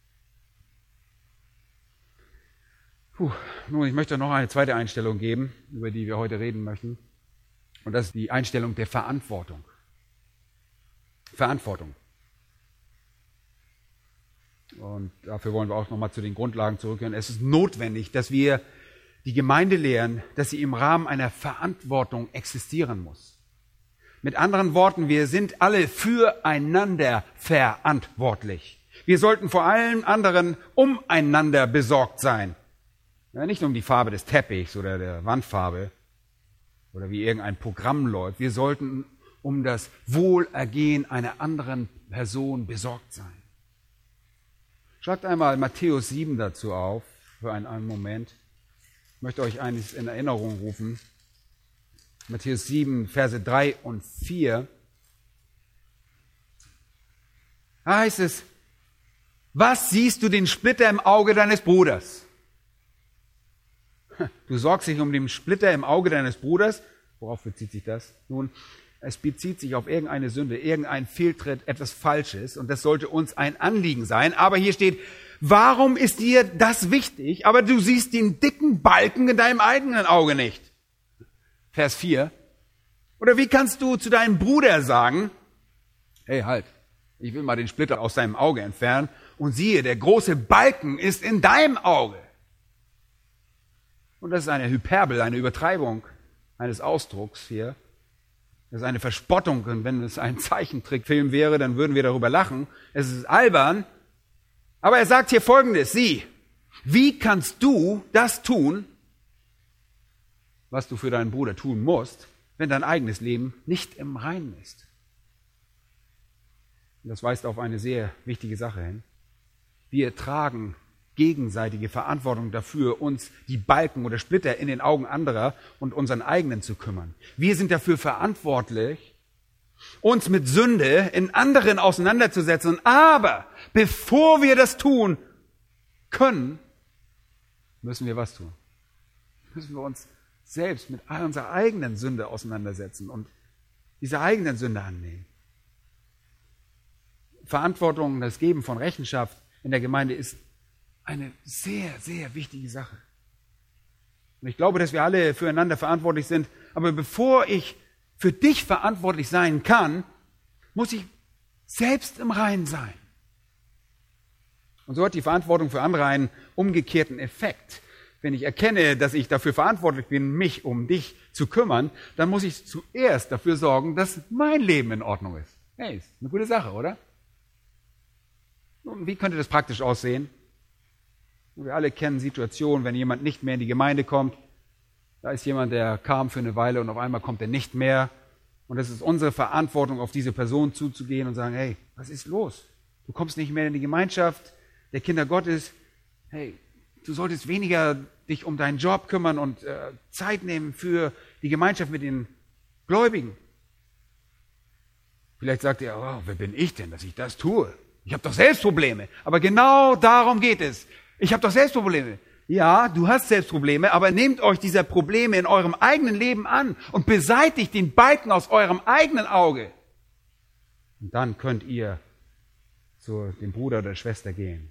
A: Puh, nun, ich möchte noch eine zweite Einstellung geben, über die wir heute reden möchten. Und das ist die Einstellung der Verantwortung. Verantwortung. Und dafür wollen wir auch nochmal zu den Grundlagen zurückkehren. Es ist notwendig, dass wir die Gemeinde lehren, dass sie im Rahmen einer Verantwortung existieren muss. Mit anderen Worten, wir sind alle füreinander verantwortlich. Wir sollten vor allem anderen umeinander besorgt sein. Ja, nicht um die Farbe des Teppichs oder der Wandfarbe oder wie irgendein Programm läuft. Wir sollten um das Wohlergehen einer anderen Person besorgt sein. Schlagt einmal Matthäus sieben dazu auf, für einen, einen Moment. Ich möchte euch eines in Erinnerung rufen. Matthäus sieben, Verse drei und vier. Da heißt es, was siehst du den Splitter im Auge deines Bruders? Du sorgst dich um den Splitter im Auge deines Bruders. Worauf bezieht sich das? Nun, es bezieht sich auf irgendeine Sünde, irgendein Fehltritt, etwas Falsches. Und das sollte uns ein Anliegen sein. Aber hier steht, warum ist dir das wichtig? Aber du siehst den dicken Balken in deinem eigenen Auge nicht. Vers vier. Oder wie kannst du zu deinem Bruder sagen, hey, halt, ich will mal den Splitter aus deinem Auge entfernen. Und siehe, der große Balken ist in deinem Auge. Und das ist eine Hyperbel, eine Übertreibung eines Ausdrucks hier. Das ist eine Verspottung. Und wenn es ein Zeichentrickfilm wäre, dann würden wir darüber lachen. Es ist albern. Aber er sagt hier Folgendes. Sieh, wie kannst du das tun, was du für deinen Bruder tun musst, wenn dein eigenes Leben nicht im Reinen ist? Und das weist auf eine sehr wichtige Sache hin. Wir tragen gegenseitige Verantwortung dafür, uns die Balken oder Splitter in den Augen anderer und unseren eigenen zu kümmern. Wir sind dafür verantwortlich, uns mit Sünde in anderen auseinanderzusetzen. Aber bevor wir das tun können, müssen wir was tun? Müssen wir uns selbst mit unserer eigenen Sünde auseinandersetzen und diese eigenen Sünde annehmen. Verantwortung, das Geben von Rechenschaft in der Gemeinde ist eine sehr, sehr wichtige Sache. Und ich glaube, dass wir alle füreinander verantwortlich sind. Aber bevor ich für dich verantwortlich sein kann, muss ich selbst im Reinen sein. Und so hat die Verantwortung für andere einen umgekehrten Effekt. Wenn ich erkenne, dass ich dafür verantwortlich bin, mich um dich zu kümmern, dann muss ich zuerst dafür sorgen, dass mein Leben in Ordnung ist. Hey, ist eine gute Sache, oder? Nun, wie könnte das praktisch aussehen? Wir alle kennen Situationen, wenn jemand nicht mehr in die Gemeinde kommt. Da ist jemand, der kam für eine Weile und auf einmal kommt er nicht mehr. Und es ist unsere Verantwortung, auf diese Person zuzugehen und sagen, hey, was ist los? Du kommst nicht mehr in die Gemeinschaft der Kinder Gottes. Hey, du solltest weniger dich um deinen Job kümmern und äh, Zeit nehmen für die Gemeinschaft mit den Gläubigen. Vielleicht sagt er, oh, wer bin ich denn, dass ich das tue? Ich habe doch selbst Probleme. Aber genau darum geht es. Ich habe doch selbst Probleme. Ja, du hast selbst Probleme, aber nehmt euch dieser Probleme in eurem eigenen Leben an und beseitigt den Balken aus eurem eigenen Auge. Und dann könnt ihr zu dem Bruder oder der Schwester gehen.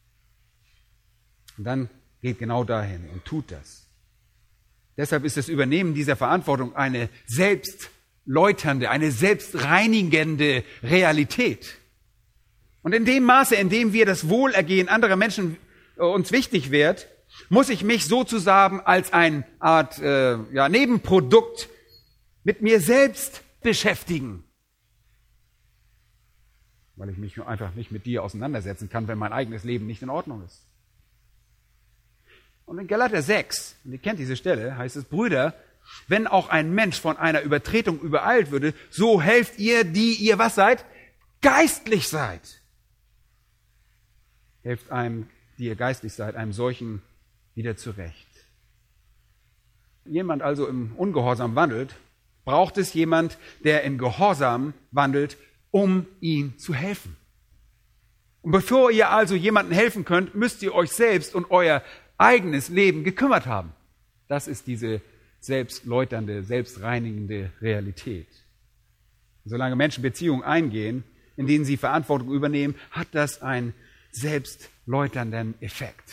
A: Und dann geht genau dahin und tut das. Deshalb ist das Übernehmen dieser Verantwortung eine selbstläuternde, eine selbstreinigende Realität. Und in dem Maße, in dem wir das Wohlergehen anderer Menschen uns wichtig wird, muss ich mich sozusagen als eine Art äh, ja, Nebenprodukt mit mir selbst beschäftigen. Weil ich mich einfach nicht mit dir auseinandersetzen kann, wenn mein eigenes Leben nicht in Ordnung ist. Und in Galater sechs, und ihr kennt diese Stelle, heißt es, Brüder, wenn auch ein Mensch von einer Übertretung übereilt würde, so helft ihr, die ihr was seid? Geistlich seid. Helft einem, die ihr geistlich seid, einem solchen wieder zurecht. Wenn jemand also im Ungehorsam wandelt, braucht es jemand, der in Gehorsam wandelt, um ihm zu helfen. Und bevor ihr also jemandem helfen könnt, müsst ihr euch selbst und euer eigenes Leben gekümmert haben. Das ist diese selbstläuternde, selbstreinigende Realität. Solange Menschen Beziehungen eingehen, in denen sie Verantwortung übernehmen, hat das einen selbstläuternden Effekt.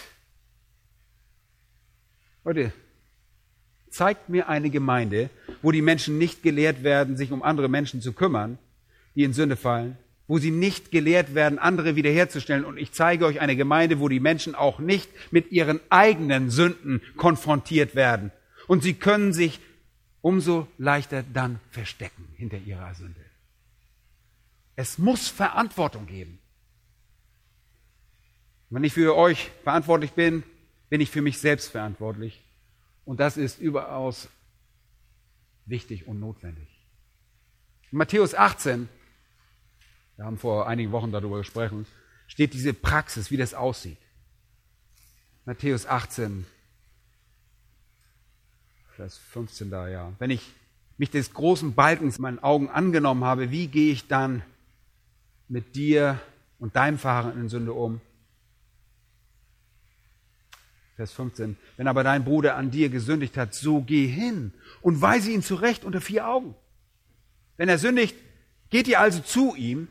A: Leute, zeigt mir eine Gemeinde, wo die Menschen nicht gelehrt werden, sich um andere Menschen zu kümmern, die in Sünde fallen, wo sie nicht gelehrt werden, andere wiederherzustellen. Und ich zeige euch eine Gemeinde, wo die Menschen auch nicht mit ihren eigenen Sünden konfrontiert werden. Und sie können sich umso leichter dann verstecken hinter ihrer Sünde. Es muss Verantwortung geben. Wenn ich für euch verantwortlich bin, bin ich für mich selbst verantwortlich. Und das ist überaus wichtig und notwendig. In Matthäus achtzehn, wir haben vor einigen Wochen darüber gesprochen, steht diese Praxis, wie das aussieht. Matthäus achtzehn, Vers fünfzehn da, ja. Wenn ich mich des großen Balkens meinen Augen angenommen habe, wie gehe ich dann mit dir und deinem Verharren in Sünde um? Vers fünfzehn. Wenn aber dein Bruder an dir gesündigt hat, so geh hin und weise ihn zurecht unter vier Augen. Wenn er sündigt, geht ihr also zu ihm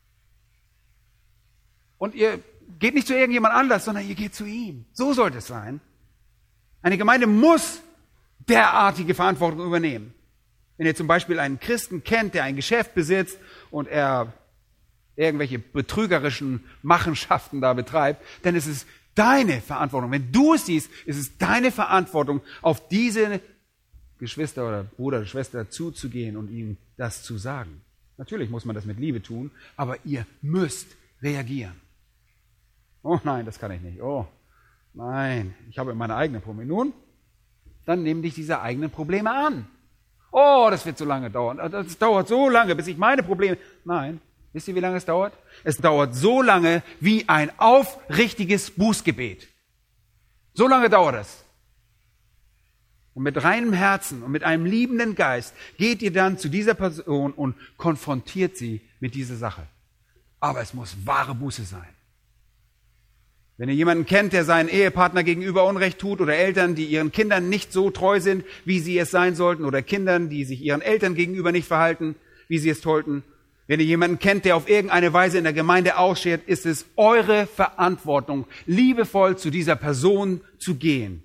A: und ihr geht nicht zu irgendjemand anders, sondern ihr geht zu ihm. So sollte es sein. Eine Gemeinde muss derartige Verantwortung übernehmen. Wenn ihr zum Beispiel einen Christen kennt, der ein Geschäft besitzt und er irgendwelche betrügerischen Machenschaften da betreibt, dann ist es deine Verantwortung. Wenn du es siehst, ist es deine Verantwortung, auf diese Geschwister oder Bruder oder Schwester zuzugehen und ihm das zu sagen. Natürlich muss man das mit Liebe tun, aber ihr müsst reagieren. Oh nein, das kann ich nicht. Oh nein, ich habe meine eigenen Probleme. Nun, dann nimm dich dieser eigenen Probleme an. Oh, das wird so lange dauern. Das dauert so lange, bis ich meine Probleme... Nein, wisst ihr, wie lange es dauert? Es dauert so lange wie ein aufrichtiges Bußgebet. So lange dauert es. Und mit reinem Herzen und mit einem liebenden Geist geht ihr dann zu dieser Person und konfrontiert sie mit dieser Sache. Aber es muss wahre Buße sein. Wenn ihr jemanden kennt, der seinen Ehepartner gegenüber Unrecht tut oder Eltern, die ihren Kindern nicht so treu sind, wie sie es sein sollten, oder Kindern, die sich ihren Eltern gegenüber nicht verhalten, wie sie es sollten, wenn ihr jemanden kennt, der auf irgendeine Weise in der Gemeinde ausschert, ist es eure Verantwortung, liebevoll zu dieser Person zu gehen.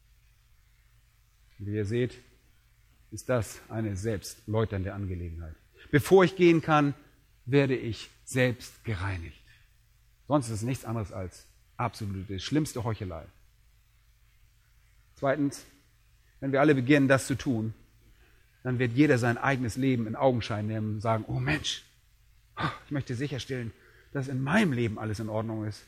A: Wie ihr seht, ist das eine selbstläuternde Angelegenheit. Bevor ich gehen kann, werde ich selbst gereinigt. Sonst ist es nichts anderes als absolute, schlimmste Heuchelei. Zweitens, wenn wir alle beginnen, das zu tun, dann wird jeder sein eigenes Leben in Augenschein nehmen und sagen, oh Mensch, ich möchte sicherstellen, dass in meinem Leben alles in Ordnung ist.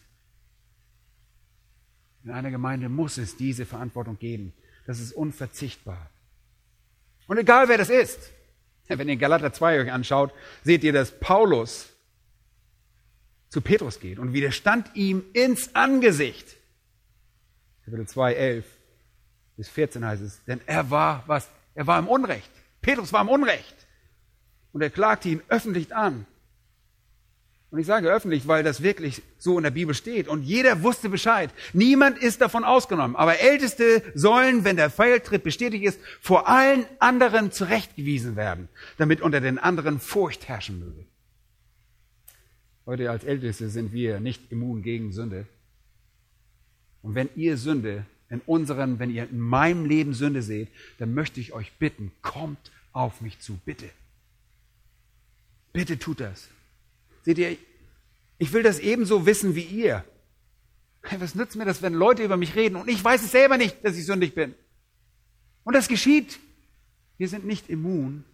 A: In einer Gemeinde muss es diese Verantwortung geben. Das ist unverzichtbar. Und egal wer das ist, wenn ihr Galater zwei euch anschaut, seht ihr, dass Paulus zu Petrus geht und widerstand ihm ins Angesicht. Kapitel zwei, elf bis vierzehn heißt es, denn er war was? Er war im Unrecht. Petrus war im Unrecht. Und er klagte ihn öffentlich an. Und ich sage öffentlich, weil das wirklich so in der Bibel steht. Und jeder wusste Bescheid. Niemand ist davon ausgenommen. Aber Älteste sollen, wenn der Fehltritt bestätigt ist, vor allen anderen zurechtgewiesen werden, damit unter den anderen Furcht herrschen möge. Heute als Älteste sind wir nicht immun gegen Sünde. Und wenn ihr Sünde in unseren, wenn ihr in meinem Leben Sünde seht, dann möchte ich euch bitten, kommt auf mich zu, bitte. Bitte tut das. Seht ihr, ich will das ebenso wissen wie ihr. Was nützt mir das, wenn Leute über mich reden und ich weiß es selber nicht, dass ich sündig bin? Und das geschieht. Wir sind nicht immun.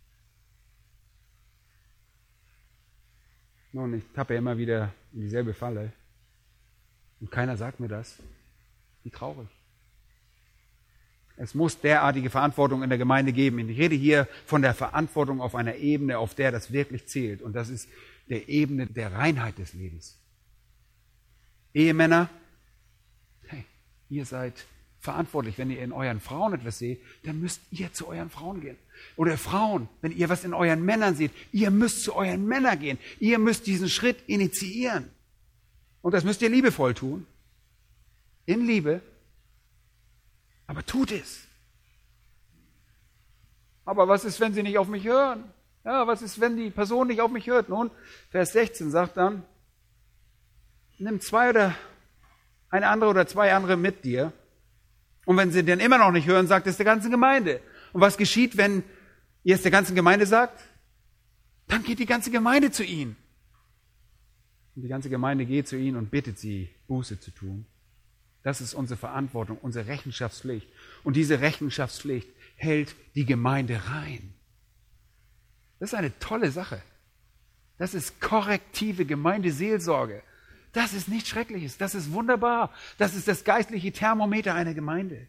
A: Nun, ich tappe immer wieder in dieselbe Falle. Und keiner sagt mir das. Wie traurig. Es muss derartige Verantwortung in der Gemeinde geben. Ich rede hier von der Verantwortung auf einer Ebene, auf der das wirklich zählt. Und das ist der Ebene der Reinheit des Lebens. Ehemänner, Ihr seid verantwortlich. Wenn ihr in euren Frauen etwas seht, dann müsst ihr zu euren Frauen gehen. Oder Frauen, wenn ihr was in euren Männern seht, ihr müsst zu euren Männern gehen. Ihr müsst diesen Schritt initiieren. Und das müsst ihr liebevoll tun. In Liebe. Aber tut es. Aber was ist, wenn sie nicht auf mich hören? Ja, was ist, wenn die Person nicht auf mich hört? Nun, Vers sechzehn sagt dann, nimm zwei oder eine andere oder zwei andere mit dir. Und wenn sie dann immer noch nicht hören, sagt es der ganzen Gemeinde. Und was geschieht, wenn ihr es der ganzen Gemeinde sagt? Dann geht die ganze Gemeinde zu ihnen. Und die ganze Gemeinde geht zu ihnen und bittet sie, Buße zu tun. Das ist unsere Verantwortung, unsere Rechenschaftspflicht. Und diese Rechenschaftspflicht hält die Gemeinde rein. Das ist eine tolle Sache. Das ist korrektive Gemeindeseelsorge. Das ist nichts Schreckliches. Das ist wunderbar. Das ist das geistliche Thermometer einer Gemeinde.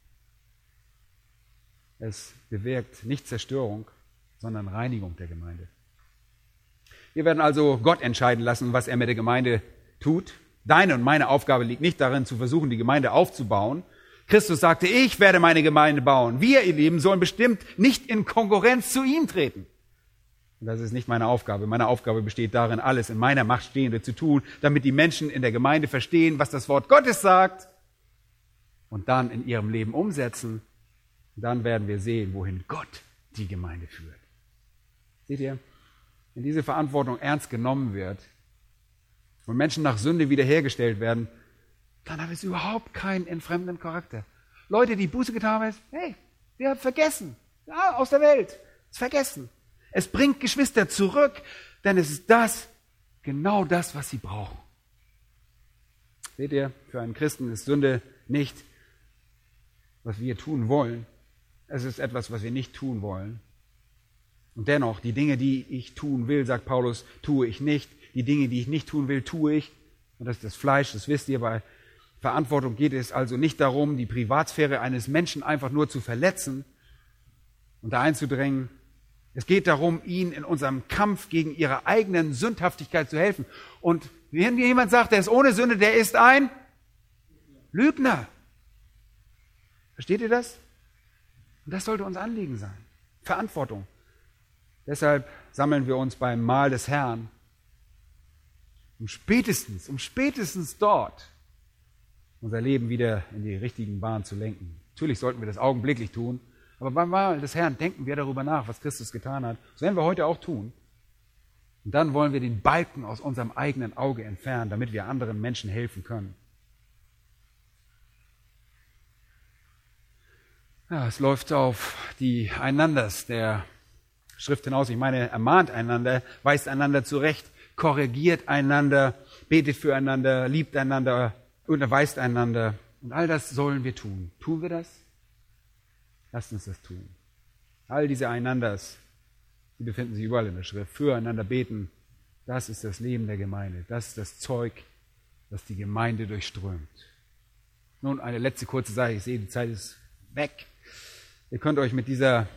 A: Es bewirkt nicht Zerstörung, sondern Reinigung der Gemeinde. Wir werden also Gott entscheiden lassen, was er mit der Gemeinde tut. Deine und meine Aufgabe liegt nicht darin, zu versuchen, die Gemeinde aufzubauen. Christus sagte, ich werde meine Gemeinde bauen. Wir, ihr Lieben, sollen bestimmt nicht in Konkurrenz zu ihm treten. Und das ist nicht meine Aufgabe. Meine Aufgabe besteht darin, alles in meiner Macht Stehende zu tun, damit die Menschen in der Gemeinde verstehen, was das Wort Gottes sagt und dann in ihrem Leben umsetzen. Und dann werden wir sehen, wohin Gott die Gemeinde führt. Seht ihr, wenn diese Verantwortung ernst genommen wird und Menschen nach Sünde wiederhergestellt werden, dann hat es überhaupt keinen entfremdenden Charakter. Leute, die Buße getan haben, hey, wir haben vergessen. Ja, aus der Welt. Ist vergessen. Es bringt Geschwister zurück, denn es ist das, genau das, was sie brauchen. Seht ihr, für einen Christen ist Sünde nicht, was wir tun wollen. Es ist etwas, was wir nicht tun wollen. Und dennoch, die Dinge, die ich tun will, sagt Paulus, tue ich nicht. Die Dinge, die ich nicht tun will, tue ich. Und das ist das Fleisch, das wisst ihr. Bei Verantwortung geht es also nicht darum, die Privatsphäre eines Menschen einfach nur zu verletzen und da einzudrängen. Es geht darum, ihnen in unserem Kampf gegen ihre eigenen Sündhaftigkeit zu helfen. Und wenn jemand sagt, der ist ohne Sünde, der ist ein Lügner. Versteht ihr das? Und das sollte uns Anliegen sein. Verantwortung. Deshalb sammeln wir uns beim Mahl des Herrn, um spätestens, um spätestens dort unser Leben wieder in die richtigen Bahnen zu lenken. Natürlich sollten wir das augenblicklich tun, aber beim Mahl des Herrn denken wir darüber nach, was Christus getan hat. Das werden wir heute auch tun. Und dann wollen wir den Balken aus unserem eigenen Auge entfernen, damit wir anderen Menschen helfen können. Ja, es läuft auf die Einanders der Schrift hinaus. Ich meine, ermahnt einander, weist einander zurecht, korrigiert einander, betet füreinander, liebt einander, unterweist einander. Und all das sollen wir tun. Tun wir das? Lasst uns das tun. All diese Einanders, die befinden sich überall in der Schrift. Füreinander beten, das ist das Leben der Gemeinde. Das ist das Zeug, das die Gemeinde durchströmt. Nun, eine letzte kurze Sache. Ich sehe, die Zeit ist weg. Ihr könnt euch mit dieser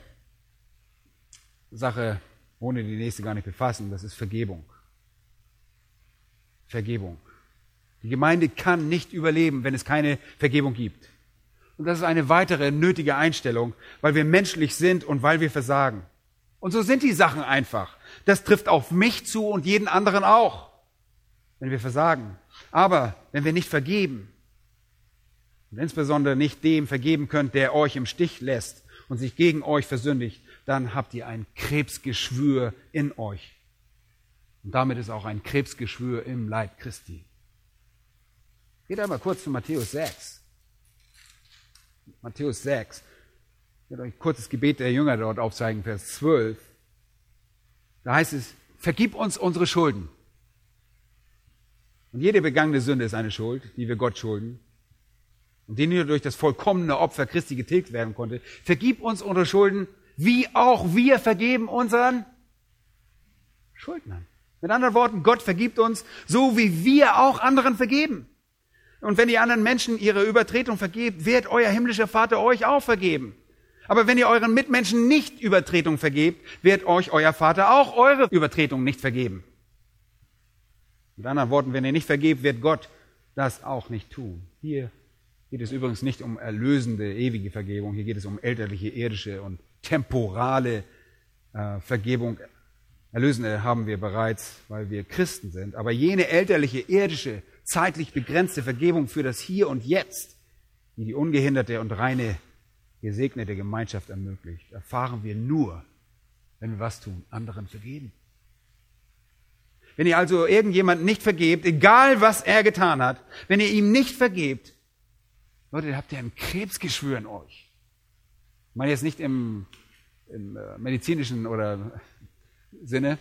A: Sache ohne die nächste gar nicht befassen. Das ist Vergebung. Vergebung. Die Gemeinde kann nicht überleben, wenn es keine Vergebung gibt. Und das ist eine weitere nötige Einstellung, weil wir menschlich sind und weil wir versagen. Und so sind die Sachen einfach. Das trifft auf mich zu und jeden anderen auch, wenn wir versagen. Aber wenn wir nicht vergeben und insbesondere nicht dem vergeben könnt, der euch im Stich lässt und sich gegen euch versündigt, dann habt ihr ein Krebsgeschwür in euch. Und damit ist auch ein Krebsgeschwür im Leib Christi. Geht einmal kurz zu Matthäus sechs. Matthäus sechs. Ich werde euch ein kurzes Gebet der Jünger dort aufzeigen, Vers zwölf. Da heißt es, vergib uns unsere Schulden. Und jede begangene Sünde ist eine Schuld, die wir Gott schulden. Und die nur durch das vollkommene Opfer Christi getilgt werden konnte. Vergib uns unsere Schulden, wie auch wir vergeben unseren Schuldnern. Mit anderen Worten, Gott vergibt uns, so wie wir auch anderen vergeben. Und wenn ihr anderen Menschen ihre Übertretung vergebt, wird euer himmlischer Vater euch auch vergeben. Aber wenn ihr euren Mitmenschen nicht Übertretung vergebt, wird euch euer Vater auch eure Übertretung nicht vergeben. Mit anderen Worten, wenn ihr nicht vergebt, wird Gott das auch nicht tun. Hier geht es übrigens nicht um erlösende, ewige Vergebung. Hier geht es um elterliche, irdische und temporale äh, Vergebung. Erlösende haben wir bereits, weil wir Christen sind. Aber jene elterliche, irdische, zeitlich begrenzte Vergebung für das Hier und Jetzt, die die ungehinderte und reine, gesegnete Gemeinschaft ermöglicht, erfahren wir nur, wenn wir was tun, anderen vergeben. Wenn ihr also irgendjemanden nicht vergebt, egal was er getan hat, wenn ihr ihm nicht vergebt, Leute, dann habt ihr ein Krebsgeschwür in euch. Ich meine jetzt nicht im, im äh, medizinischen oder Sinne.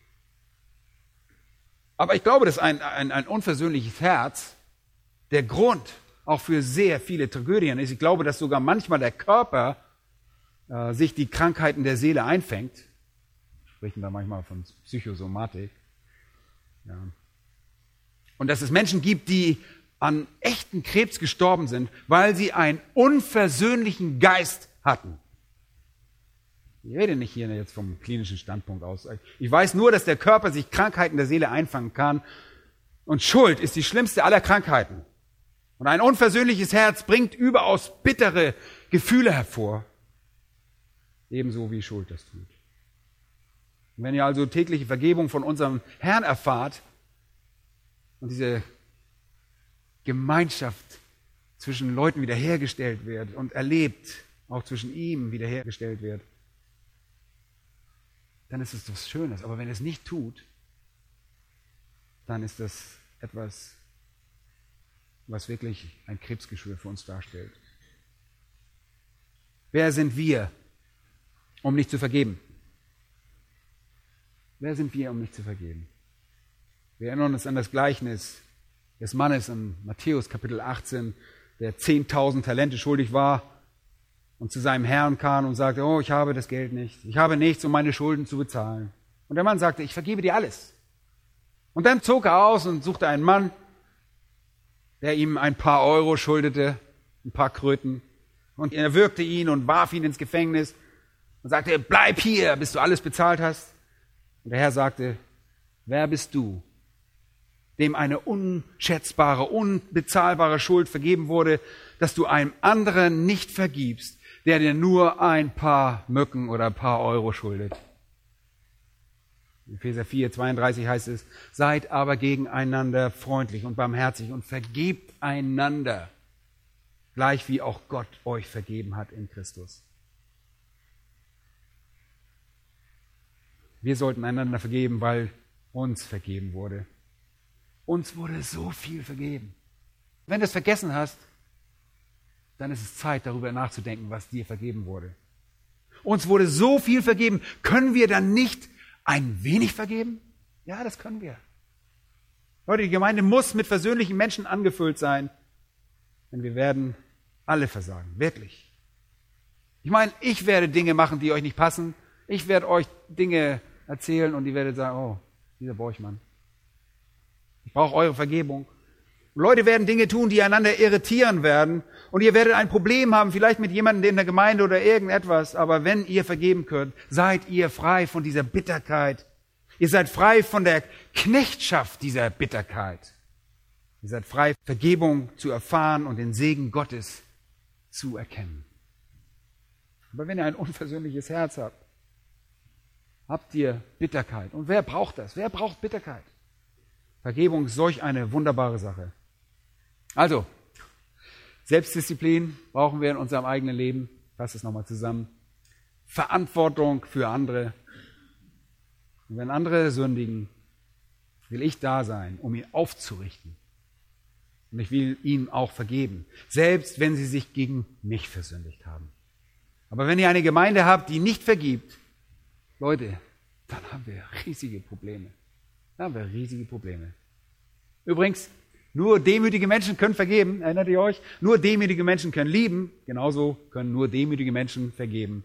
A: Aber ich glaube, dass ein, ein, ein unversöhnliches Herz der Grund auch für sehr viele Tragödien ist. Ich glaube, dass sogar manchmal der Körper äh, sich die Krankheiten der Seele einfängt. Wir sprechen da manchmal von Psychosomatik. Ja. Und dass es Menschen gibt, die an echten Krebs gestorben sind, weil sie einen unversöhnlichen Geist hatten. Ich rede nicht hier jetzt vom klinischen Standpunkt aus. Ich weiß nur, dass der Körper sich Krankheiten der Seele einfangen kann. Und Schuld ist die schlimmste aller Krankheiten. Und ein unversöhnliches Herz bringt überaus bittere Gefühle hervor. Ebenso wie Schuld das tut. Und wenn ihr also tägliche Vergebung von unserem Herrn erfahrt und diese Gemeinschaft zwischen Leuten wiederhergestellt wird und erlebt, auch zwischen ihm wiederhergestellt wird, dann ist es was Schönes. Aber wenn es nicht tut, dann ist das etwas, was wirklich ein Krebsgeschwür für uns darstellt. Wer sind wir, um nicht zu vergeben? Wer sind wir, um nicht zu vergeben? Wir erinnern uns an das Gleichnis des Mannes in Matthäus Kapitel achtzehn, der zehntausend Talente schuldig war und zu seinem Herrn kam und sagte, oh, ich habe das Geld nicht, ich habe nichts, um meine Schulden zu bezahlen. Und der Mann sagte, ich vergebe dir alles. Und dann zog er aus und suchte einen Mann, der ihm ein paar Euro schuldete, ein paar Kröten. Und er würgte ihn und warf ihn ins Gefängnis und sagte, bleib hier, bis du alles bezahlt hast. Und der Herr sagte, wer bist du, dem eine unschätzbare, unbezahlbare Schuld vergeben wurde, dass du einem anderen nicht vergibst, der dir nur ein paar Mücken oder ein paar Euro schuldet. In Epheser vier, zweiunddreißig heißt es, seid aber gegeneinander freundlich und barmherzig und vergebt einander, gleich wie auch Gott euch vergeben hat in Christus. Wir sollten einander vergeben, weil uns vergeben wurde. Uns wurde so viel vergeben. Wenn du es vergessen hast, dann ist es Zeit, darüber nachzudenken, was dir vergeben wurde. Uns wurde so viel vergeben. Können wir dann nicht ein wenig vergeben? Ja, das können wir. Leute, die Gemeinde muss mit versöhnlichen Menschen angefüllt sein, denn wir werden alle versagen. Wirklich. Ich meine, ich werde Dinge machen, die euch nicht passen. Ich werde euch Dinge erzählen und ihr werdet sagen, oh, dieser Borchmann. Ich brauche eure Vergebung. Und Leute werden Dinge tun, die einander irritieren werden. Und ihr werdet ein Problem haben, vielleicht mit jemandem in der Gemeinde oder irgendetwas. Aber wenn ihr vergeben könnt, seid ihr frei von dieser Bitterkeit. Ihr seid frei von der Knechtschaft dieser Bitterkeit. Ihr seid frei, Vergebung zu erfahren und den Segen Gottes zu erkennen. Aber wenn ihr ein unversöhnliches Herz habt, habt ihr Bitterkeit. Und wer braucht das? Wer braucht Bitterkeit? Vergebung ist solch eine wunderbare Sache. Also, Selbstdisziplin brauchen wir in unserem eigenen Leben. Ich fasse es nochmal zusammen. Verantwortung für andere. Und wenn andere sündigen, will ich da sein, um ihn aufzurichten. Und ich will ihnen auch vergeben, selbst wenn sie sich gegen mich versündigt haben. Aber wenn ihr eine Gemeinde habt, die nicht vergibt, Leute, dann haben wir riesige Probleme. Dann haben wir riesige Probleme. Übrigens, nur demütige Menschen können vergeben, erinnert ihr euch? Nur demütige Menschen können lieben, genauso können nur demütige Menschen vergeben.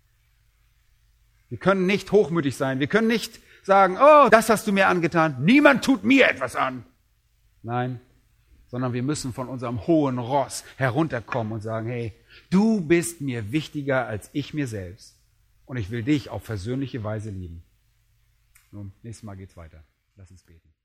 A: Wir können nicht hochmütig sein, wir können nicht sagen, oh, das hast du mir angetan, niemand tut mir etwas an. Nein, sondern wir müssen von unserem hohen Ross herunterkommen und sagen, hey, du bist mir wichtiger als ich mir selbst. Und ich will dich auf versöhnliche Weise lieben. Nun, nächstes Mal geht's weiter. Lass uns beten.